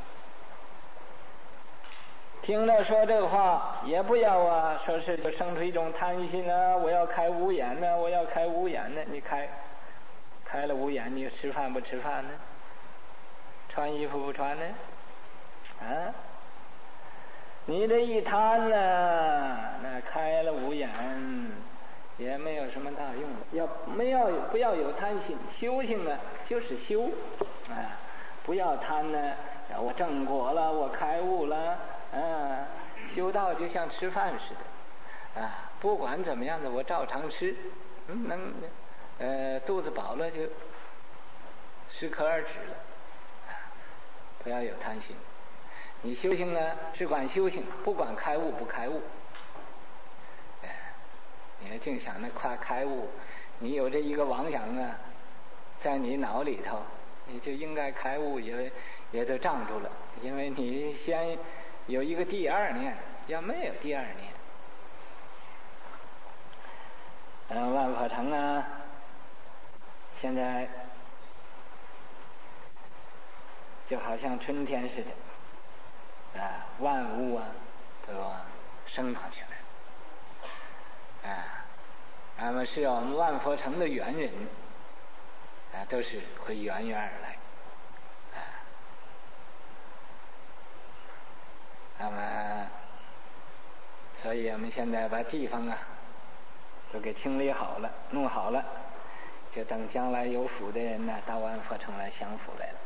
听了说这个话，也不要说是就生出一种贪心我要开五眼呢，我要开五眼呢。你开了五眼，你吃饭不吃饭呢？穿衣服不穿呢？你这一贪那开了五眼也没有什么大用。不要有贪心，修行就是修不要贪呢。我正果了，我开悟了修道就像吃饭似的不管怎么样的我照常吃，肚子饱了就适可而止了不要有贪心。你修行只管修行，不管开悟不开悟你净想那快开悟，你有这一个妄想在你脑里头，你就应该开悟也都障住了。因为你先有一个第二念，要没有第二念万佛城现在就好像春天似的万物都生长起来那么是我们万佛城的缘人都是会源源而来那么所以我们现在把地方都给清理好了，弄好了，就等将来有福的人到万佛城来享福来了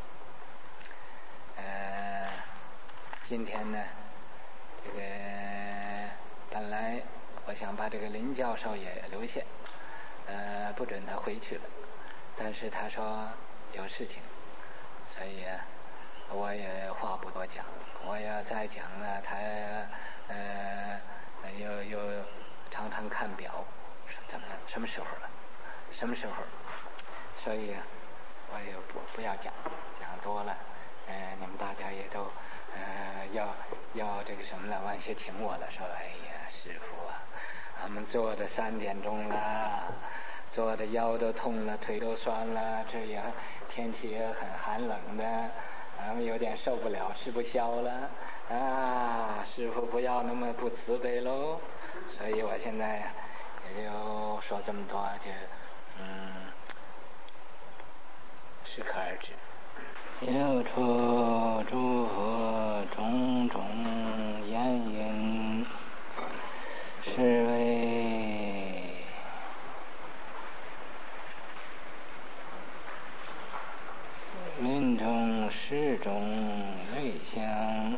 今天这个本来我想把这个林教授也留下不准他回去了，但是他说有事情，所以我也话不多讲。我要再讲他又常常看表，说怎么什么时候了，所以我也不要讲多了你们大家也都要这个什么了，往些请我了，说哎呀师父俺们坐的3点钟了，坐的腰都痛了，腿都酸了，这也天气也很寒冷的，俺们有点受不了，吃不消了师父不要那么不慈悲喽。所以我现在也就说这么多，就适可而止。又出诸佛种种言因，是为林中始终未相。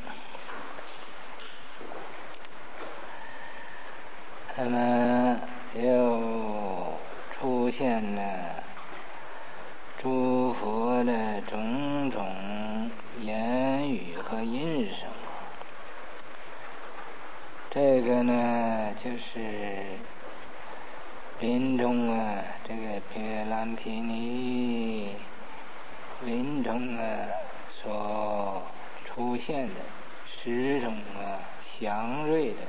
那么又出现了诸佛的种种言语和音声，这个就是林中这个毗蓝毗尼林中所出现的10种祥瑞的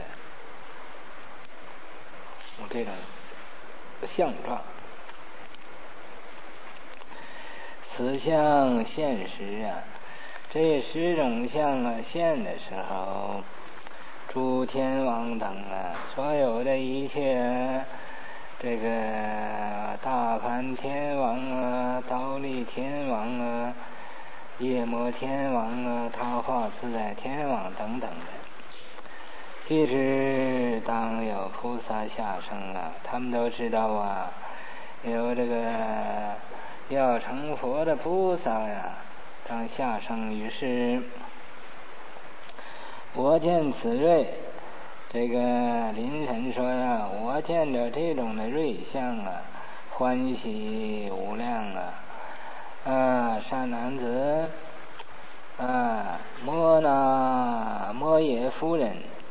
这种相状，此相现实这这十种相啊现的时候，诸天王等啊，所有的一切这个大梵天王啊、忉利天王啊、夜摩天王啊、他化自在天王等等的，即使当有菩萨下生啊，他们都知道啊，有这个要成佛的菩萨呀，当下生于世。我见此瑞，这个林神说呀，我见着这种的瑞相啊，欢喜无量啊！善男子啊，摩耶夫人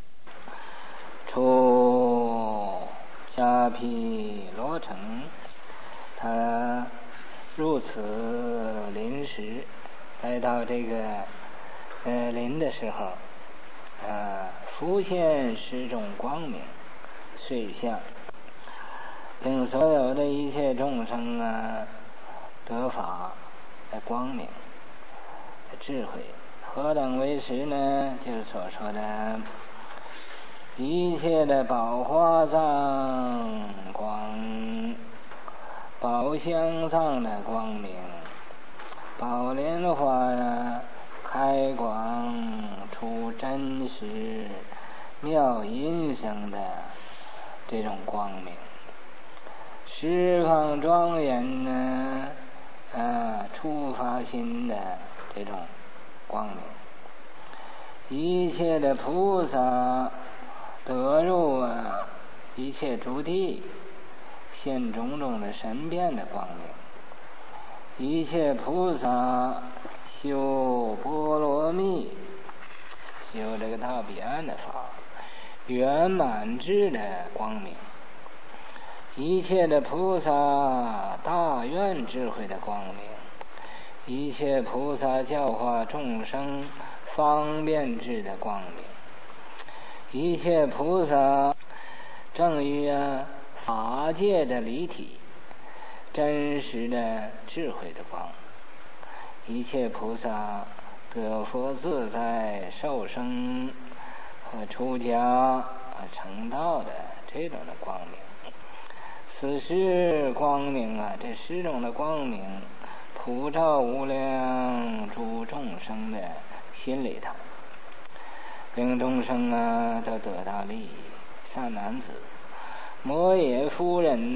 出迦毗罗城，他入此林时，来到这个林的时候，浮现十种光明瑞相，令所有的一切众生啊得法的光明的智慧。何等为实呢？就是所说的一切的宝花藏光、宝香藏的光明、宝莲花呀开广出真实妙音声的这种光明，十方庄严呢初发心的这种光明，一切的菩萨得入一切诸地，现种种的神变的光明，一切菩萨修波罗蜜，修这个大彼岸的法，圆满智的光明，一切的菩萨大愿智慧的光明，一切菩萨教化众生方便智的光明，一切菩萨正于法界的离体真实的智慧的光，一切菩萨得佛自在受生和出家成道的这种的光明。此十光明啊，这十种的光明普照无量诸众生的心里头，令众生都得到利益。善男子，摩耶夫人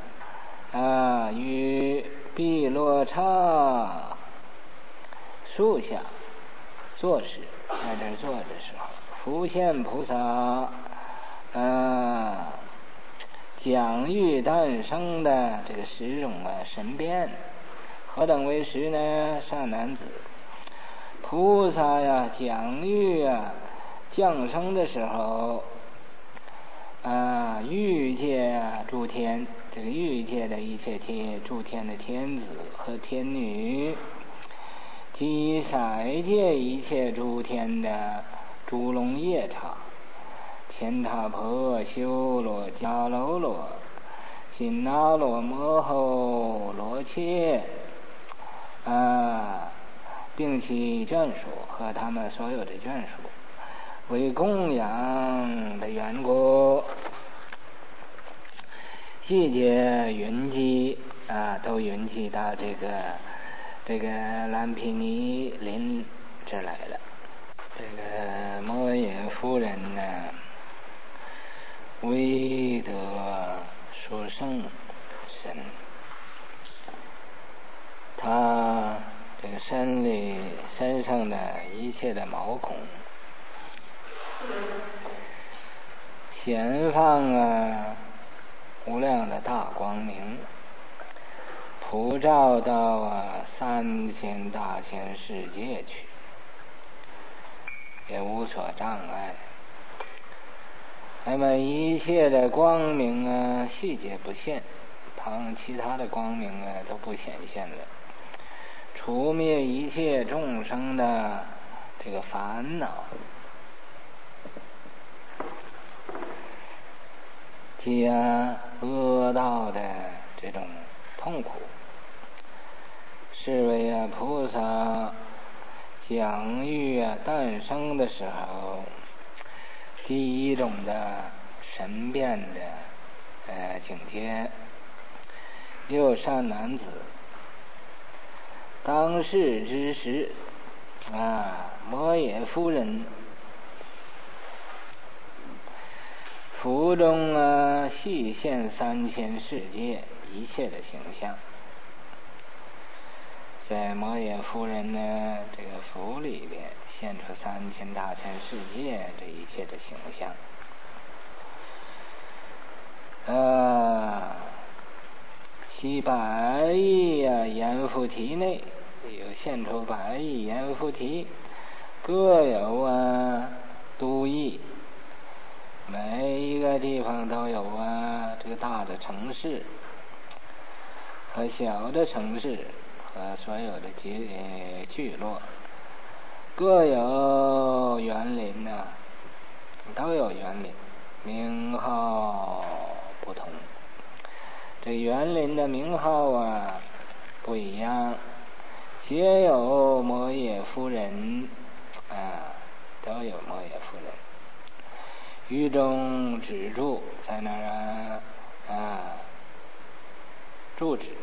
于毗罗刹树下坐时，在这坐的时候，浮现菩萨讲喻诞生的这个十种神变。何等为实呢？善男子，菩萨讲喻降生的时候欲界诸天，这个欲界的一切诸天的天子和天女，及色界一切诸天的诸龙夜叉、乾闼婆、修罗、迦楼罗、紧那罗、摩吼、罗切并其眷属和他们所有的眷属，为供养的缘故，季节云集都云集到这个蓝毗尼林这来了。这个摩耶夫人唯得殊胜身，他这个身上的一切的毛孔显放无量的大光明，普照到3000大千世界去，也无所障碍。那么一切的光明细节不现，其他的光明都不显现了，除灭一切众生的这个烦恼，及恶道的这种痛苦，是为菩萨讲喻诞生的时候，第一种的神变的境界。又善男子，当世之时摩耶夫人腹中细现3000世界一切的形象，在摩耶夫人呢这个腹里边现出3000大千世界这一切的形象。其百亿阎浮提内有现出百亿阎浮提，各有都邑，每一个地方都有这个大的城市和小的城市和所有的聚落，各有园林都有园林，名号不同。这园林的名号不一样，皆有摩耶夫人都有摩耶夫人。于中止住，在那儿住止。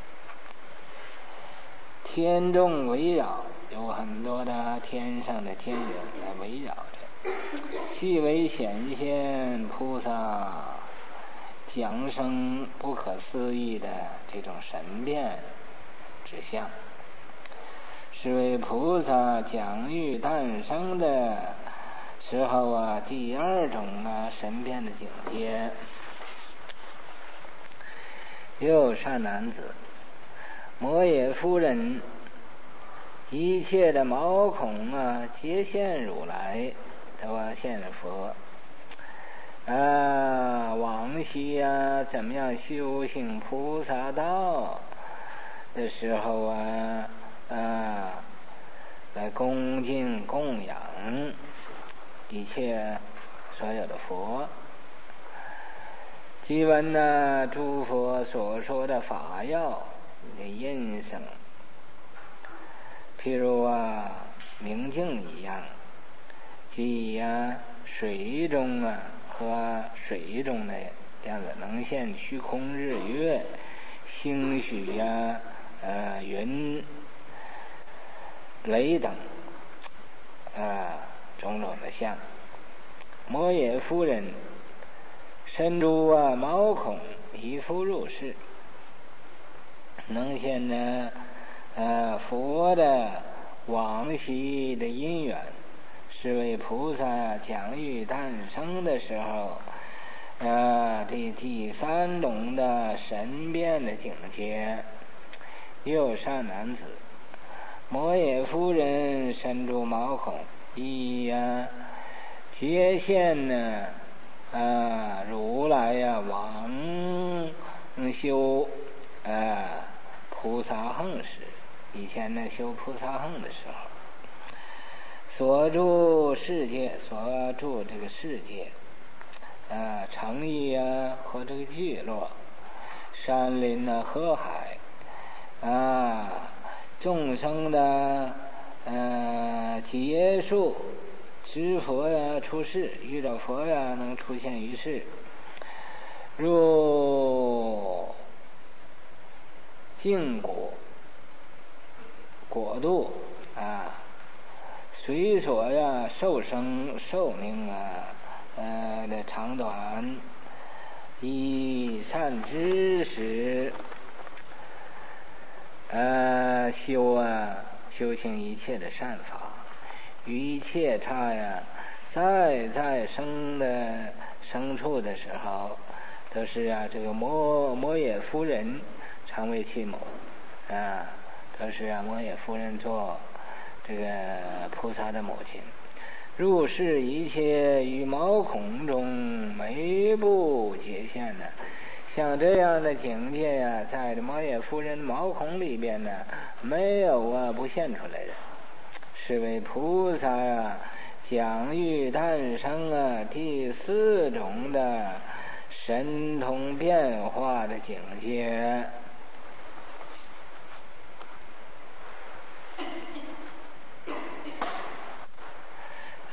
天众围绕，有很多的天上的天人来围绕着。细微显现菩萨讲生不可思议的这种神变之相，是为菩萨讲喻诞生的时候第二种神变的境界。又善男子，摩耶夫人一切的毛孔皆现如来，都现佛。往昔怎么样修行菩萨道的时候来恭敬供养一切所有的佛，即闻诸佛所说的法要的音声，譬如明镜一样，即水中和水中的样子，能现虚空日月星许云雷等种种的相。摩耶夫人身诸毛孔以复入世，能现佛的往昔的因缘，是为菩萨讲喻诞生的时候第三种的神变的境界。又善男子，摩耶夫人身诸毛孔以皆现如来往修菩萨行时，以前修菩萨行的时候，所住世界，所住这个世界城邑和这个聚落，山林河海众生的结束知佛出世，遇到佛能出现于世，入净国度随所受生寿命的长短，以善知识修行一切的善法，于一切刹在生处的时候，都是这个摩耶夫人常为其母都是摩耶夫人做这个菩萨的母亲。入世一切于毛孔中每不结现像这样的境界在摩耶夫人毛孔里边没有不现出来的，是为菩萨讲喻诞生第四种的神通变化的境界。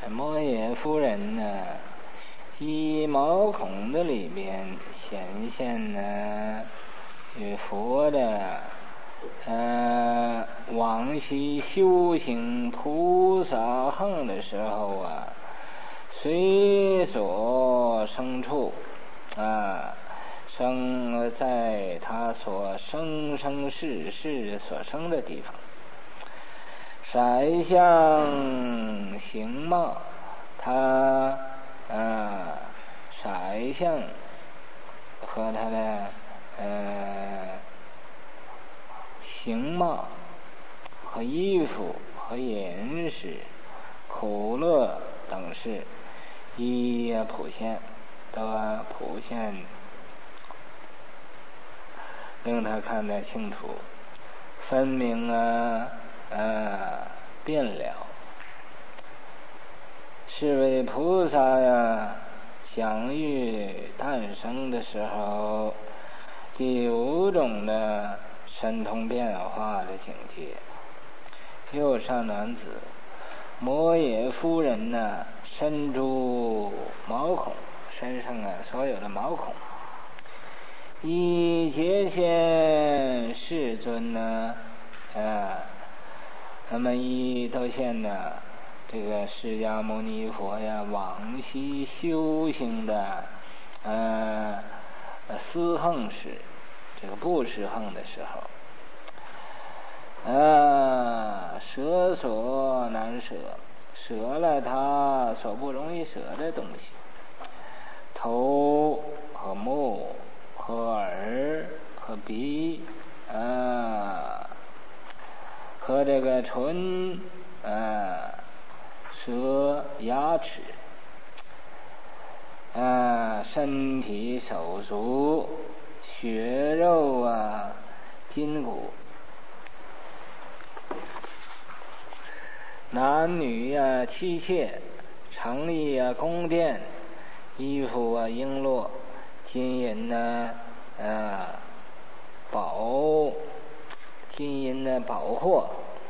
摩耶夫人呢，以毛孔的里边显现呢，与佛的往昔修行菩萨行的时候啊，随所生处生在他所生世世所生的地方，色相形貌，他色相和他的形貌和衣服和饮食、苦乐等事，一普现，都普现，令他看得清楚、分明变了。是为菩萨享欲诞生的时候，第五种的神通变化的境界。右上男子摩耶夫人呢，身诸毛孔，身上所有的毛孔，以结现世尊呢，那么以都现呢，这个释迦牟尼佛往昔修行的思行时，这个不施行的时候，舍所难舍，舍了他所不容易舍的东西，头和目和耳和鼻和这个唇舌牙齿身体手足血肉筋骨，男女妻妾，城邑宫殿，衣服璎珞，金银宝货，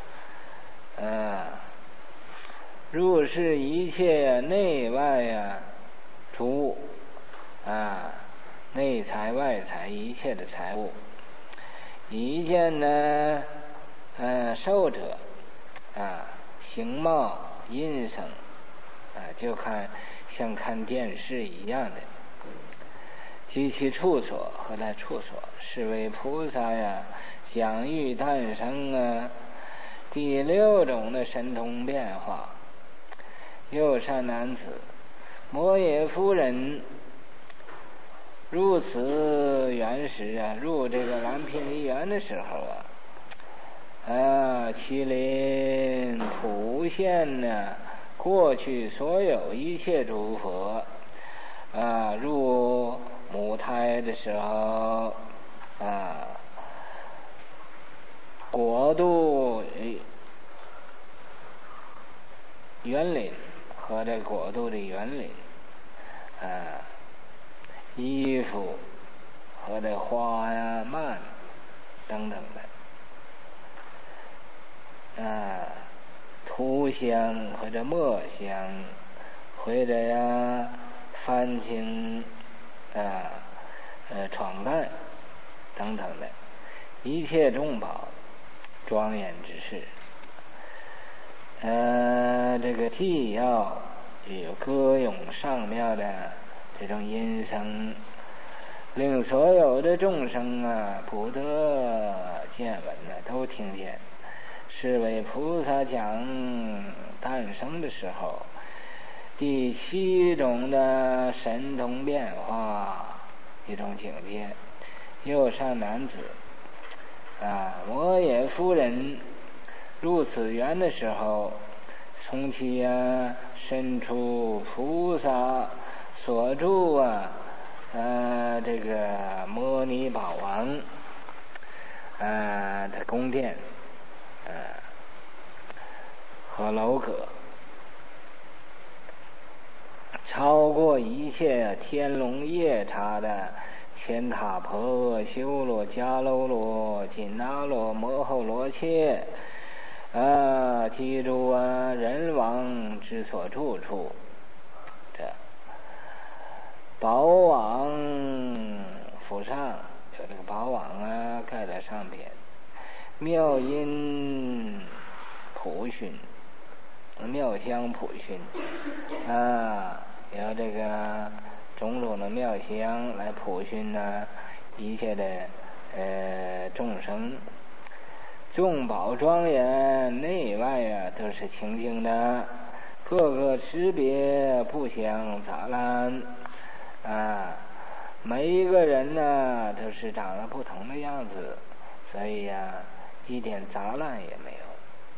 入世一切内外诸物内财外财一切的财物，一见呢受者形貌音声就像看电视一样的，及其处所和他处所，是为菩萨享欲诞生第六种的神通变化。右上男子摩耶夫人入此园时入这个蓝毗尼园的时候麒麟普现过去所有一切诸佛入母胎的时候国度园林和这国度的园林衣服和这花蔓等等的涂香或者墨香或者幡青床单等等的一切众宝庄严之事，这个替要有歌咏上妙的这种音声，令所有的众生不得见闻都听见，是为菩萨讲诞生的时候第七种的神通变化一种境界。右上男子摩耶夫人入此园的时候，从其身处菩萨所住这个摩尼宝王的宫殿和楼阁，超过一切天龙夜叉的乾闼婆、修罗、迦楼罗、紧那罗、摩吼罗伽记住人王之所住处，这宝网府上有这个宝网盖在上边，妙音普熏，妙香普熏有这个种种的妙香来普熏一切的众生，众宝庄严，内外都是清净的，各个识别不相杂乱每一个人都是长得不同的样子，所以一点杂乱也没有。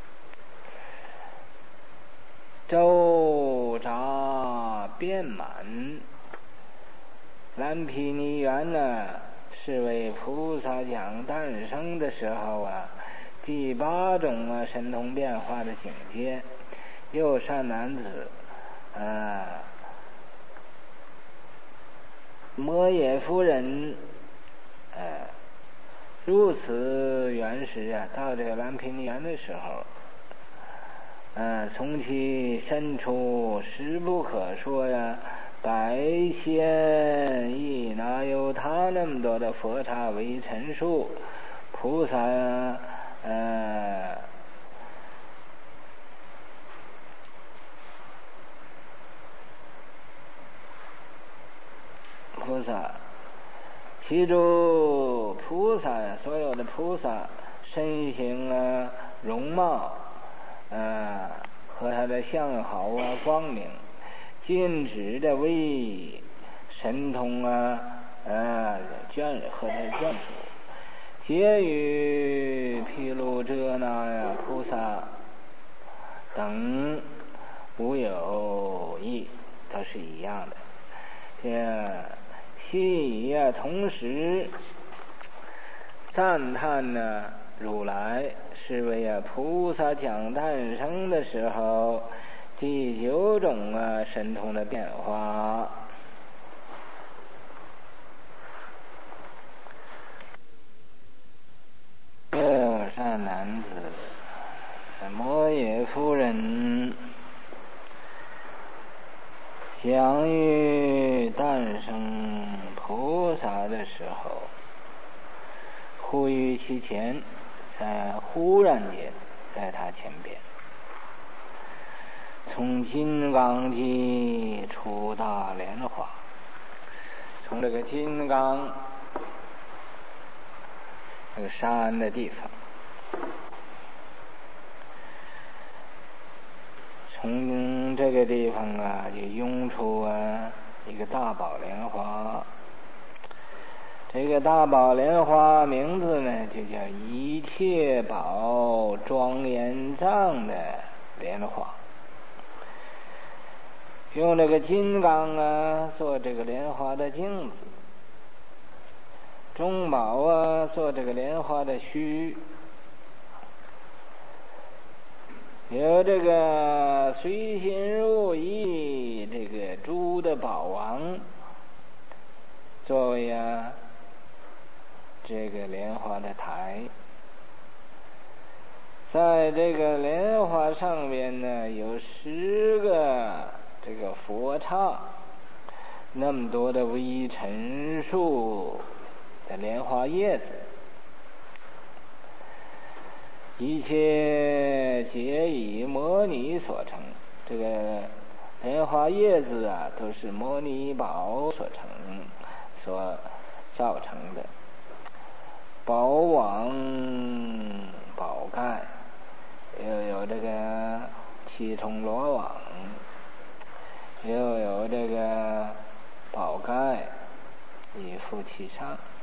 周匝遍满，蓝毗尼园是为菩萨讲诞生的时候第8种神通变化的境界。又善男子摩耶夫人入此园时到这个蓝毗尼园的时候从其身处实不可说百千亿哪有他那么多的佛刹为陈述，菩萨其中菩萨所有的菩萨身形容貌和他的相好光明，尽止的为神通和他眷属，皆与毗卢遮那菩萨等无有异，都是一样的。悉以同时赞叹如来是为菩萨讲诞生的时候第9种神通的变化。善男子，摩耶夫人讲于诞生菩萨的时候，忽于其前，忽然间在他前边，从金刚际出大莲花，从这个金刚这个山的地方，从这个地方就涌出一个大宝莲花。这个大宝莲花名字就叫一切宝庄严藏的莲花，用这个金刚做这个莲花的镜子，中宝做这个莲花的须，有这个随心入意这个诸的宝王作为这个莲花的台，在这个莲花上面有10个这个佛刹，那么多的微尘数的莲花叶子，一切皆以摩尼所成。这个莲花叶子都是摩尼宝所造成的。宝网宝盖，又有这个7重罗网，又有这个宝盖以覆其上。